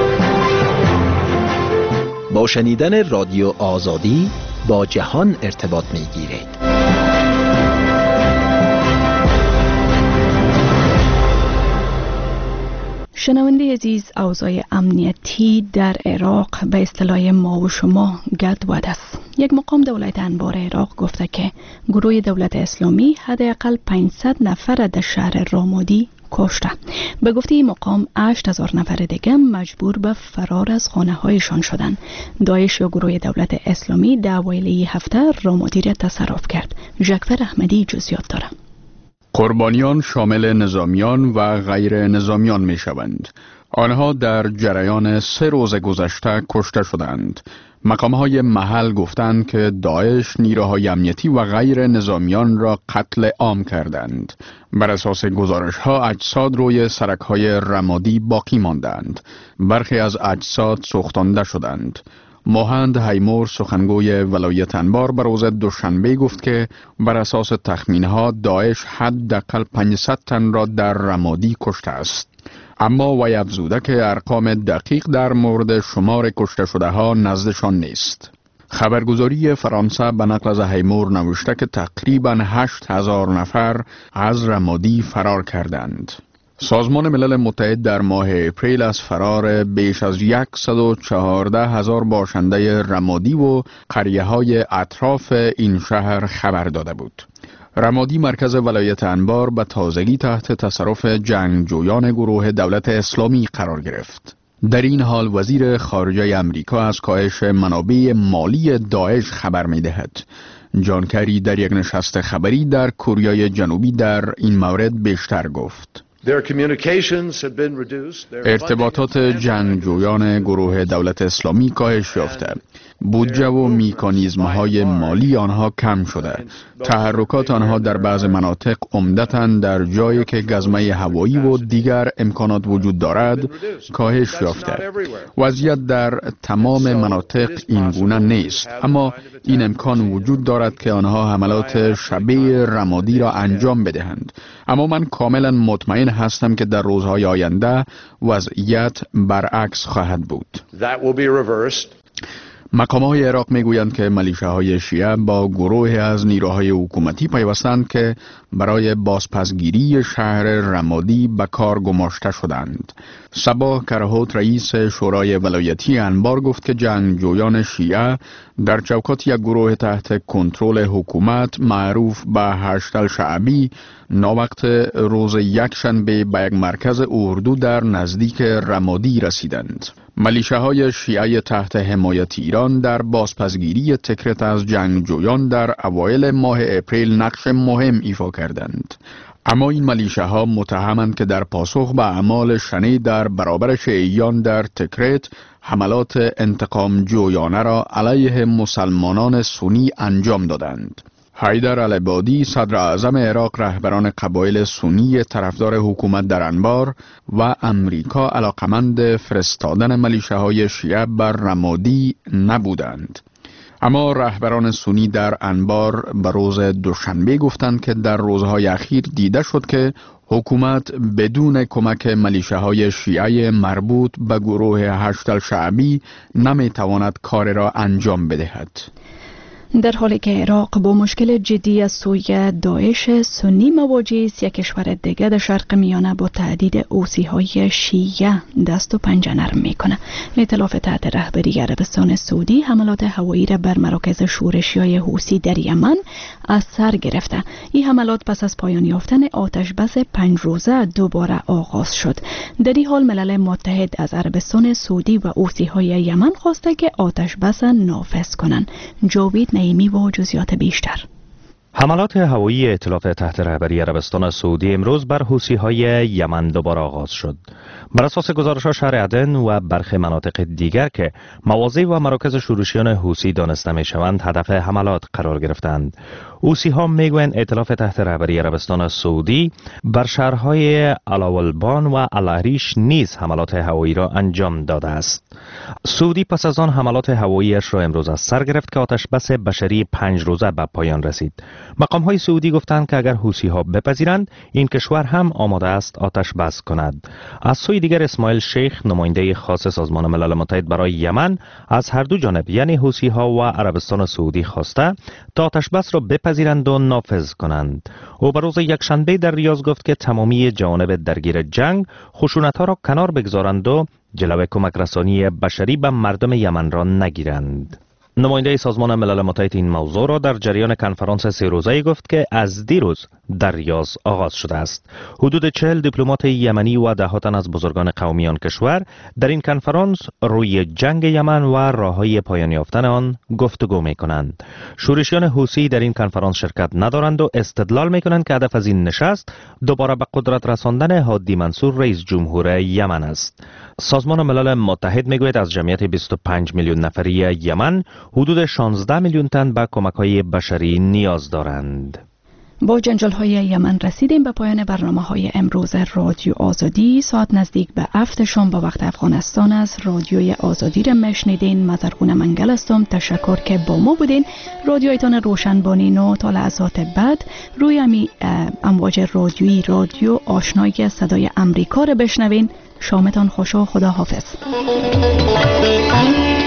با شنیدن رادیو آزادی با جهان ارتباط می گیرید. شنونده عزیز، اوضاع امنیتی در عراق به اصطلاح ما و شما گدود است. یک مقام دولت انبار عراق گفته که گروه دولت اسلامی حداقل پانصد نفر در شهر رامادی کشته. به گفته این مقام هشت هزار نفر دیگه مجبور به فرار از خانه هایشان شدند. داعش یا گروه دولت اسلامی در اوایل این هفته رامادی را تصرف کرد. ژکفر احمدی جزئیات داره. قربانیان شامل نظامیان و غیر نظامیان می شوند. آنها در جریان سه روز گذشته کشته شدند. مقامهای محل گفتند که داعش نیروهای امنیتی و غیر نظامیان را قتل عام کردند. بر اساس گزارش ها اجساد روی سرک های رمادی باقی ماندند. برخی از اجساد سوختانده شدند. مهند هیمور سخنگوی ولایت انبار بر روز دوشنبه گفت که بر اساس تخمینها داعش حداقل پانصد تن را در رمادی کشته است. اما وی افزوده که ارقام دقیق در مورد شمار کشته شده ها نزدشان نیست. خبرگزاری فرانسه به نقل از هیمور نوشته که تقریباً هشت هزار نفر از رمادی فرار کردند. سازمان ملل متحد در ماه اپریل از فرار بیش از صد و چهارده هزار باشنده رمادی و قریه های اطراف این شهر خبر داده بود. رمادی مرکز ولایت انبار به تازگی تحت تصرف جنگجویان گروه دولت اسلامی قرار گرفت. در این حال وزیر خارجه امریکا از کاهش منابع مالی داعش خبر می دهد. جان کری در یک نشست خبری در کره جنوبی در این مورد بیشتر گفت. ارتباطات جنگجویان گروه دولت اسلامی کاهش یافته. بودجه و میکانیزم های مالی آنها کم شده. تحرکات آنها در بعض مناطق عمدتاً در جایی که گزمه هوایی و دیگر امکانات وجود دارد کاهش یافته. وضعیت در تمام مناطق این گونه نیست، اما این امکان وجود دارد که آنها حملات شبیه رمادی را انجام بدهند. اما من کاملا مطمئن هستم که در روزهای آینده وضعیت برعکس خواهد بود. مقامات عراق میگویند که ملیشه‌های شیعه با گروه از نیروهای حکومتی پیوستند که برای بازپسگیری شهر رمادی به کار گماشته شدند. صباح کرهوت رئیس شورای ولایتی انبار گفت که جنگجویان شیعه در چوکات یک گروه تحت کنترل حکومت معروف به هشت الشعبی ناوقت روز یکشنبه به یک مرکز اردو در نزدیک رمادی رسیدند. ملیشه‌های شیعه تحت حمایت ایران در بازپسگیری تکرت از جنگجویان در اوایل ماه اپریل نقش مهم ایفا کردند. اما این ملیشه‌ها متهمند که در پاسخ به اعمال شنی در برابر شیعیان در تکرت حملات انتقام جویانه را علیه مسلمانان سنی انجام دادند. حیدر العبادی صدر اعظم عراق رهبران قبایل سنی طرفدار حکومت در انبار و امریکا علاقمند فرستادن ملیشه‌های شیعه بر رمادی نبودند. اما رهبران سنی در انبار به روز دوشنبه گفتند که در روزهای اخیر دیده شد که حکومت بدون کمک ملیشه‌های شیعه مربوط به گروه هشت الشعبی نمیتواند کار را انجام بدهد. در حالی که عراق با مشکل جدی از سوی داعش سنی مواجه است، یک کشور دیگر در شرق میانه با تهدید حوثی‌های شیعه دست و پنجه نرم میکنه. ائتلاف تحت رهبری عربستان سعودی حملات هوایی را بر مراکز شورشیای حوثی در یمن از سر گرفته. این حملات پس از پایان یافتن آتش بس پنج روزه دوباره آغاز شد. در این حال ملل متحد از عربستان سعودی و حوثی‌های یمن خواسته که آتش بس نافذ کنند. جاوید نعیمی و جزئیات بیشتر. حملات هوایی ائتلاف تحت رهبری عربستان سعودی امروز بر حوثی‌های یمن دوباره آغاز شد. بر اساس گزارش‌ها شهر عدن و برخی مناطق دیگر که مواضع و مراکز شورشیان حوثی دانسته می‌شوند هدف حملات قرار گرفتند. حوثی‌ها میگویند ائتلاف تحت رهبری عربستان سعودی بر شهرهای علاولبان و العریش نیز حملات هوایی را انجام داده است. سعودی پس از آن حملات هواییش را امروز از سر گرفت که آتش بس بشری پنج روزه به پایان رسید. مقام های سعودی گفتند که اگر حوثی ها بپذیرند این کشور هم آماده است آتش بس کند. از سوی دیگر اسماعیل شیخ نماینده خاص سازمان ملل متحد برای یمن از هر دو جانب یعنی حوثی ها و عربستان سعودی خواسته تا آتش بس را بپذیرند و نافذ کنند. او به روز یکشنبه در ریاض گفت که تمامی جوانب درگیر جنگ خشونت ها را کنار بگذارند و جلوه کمک رسانی بشری به مردم یمن را نگیرند. نماینده سازمان ملل متحد این موضوع را در جریان کنفرانس سه روزه‌ای گفت که از دیروز در ریاض آغاز شده است. حدود چهل دیپلمات یمنی و ده تن از بزرگان قومی آن کشور در این کنفرانس روی جنگ یمن و راههای پایان یافتن آن گفتگو می‌کنند. شورشیان حوثی در این کنفرانس شرکت ندارند و استدلال می‌کنند که هدف از این نشست دوباره به قدرت رساندن هادی منصور رئیس جمهور یمن است. سازمان ملل متحد میگوید از جمعیت بیست و پنج میلیون نفری یمن حدود شانزده میلیون تن به کمک‌های بشری نیاز دارند. با جنجال های یمن رسیدیم به پایان برنامه های امروز رادیو آزادی. ساعت نزدیک به هفت شام با وقت افغانستان است. رادیوی آزادی را میشنیدین. مزرگون منگل هستم. تشکر که با ما بودین. رادیویتان روشن بانین و تا لحظات بعد روی امی امواج رادیویی رادیو آشنای صدای امریکا را بشنوین. شامتان خوش و خدا حافظ.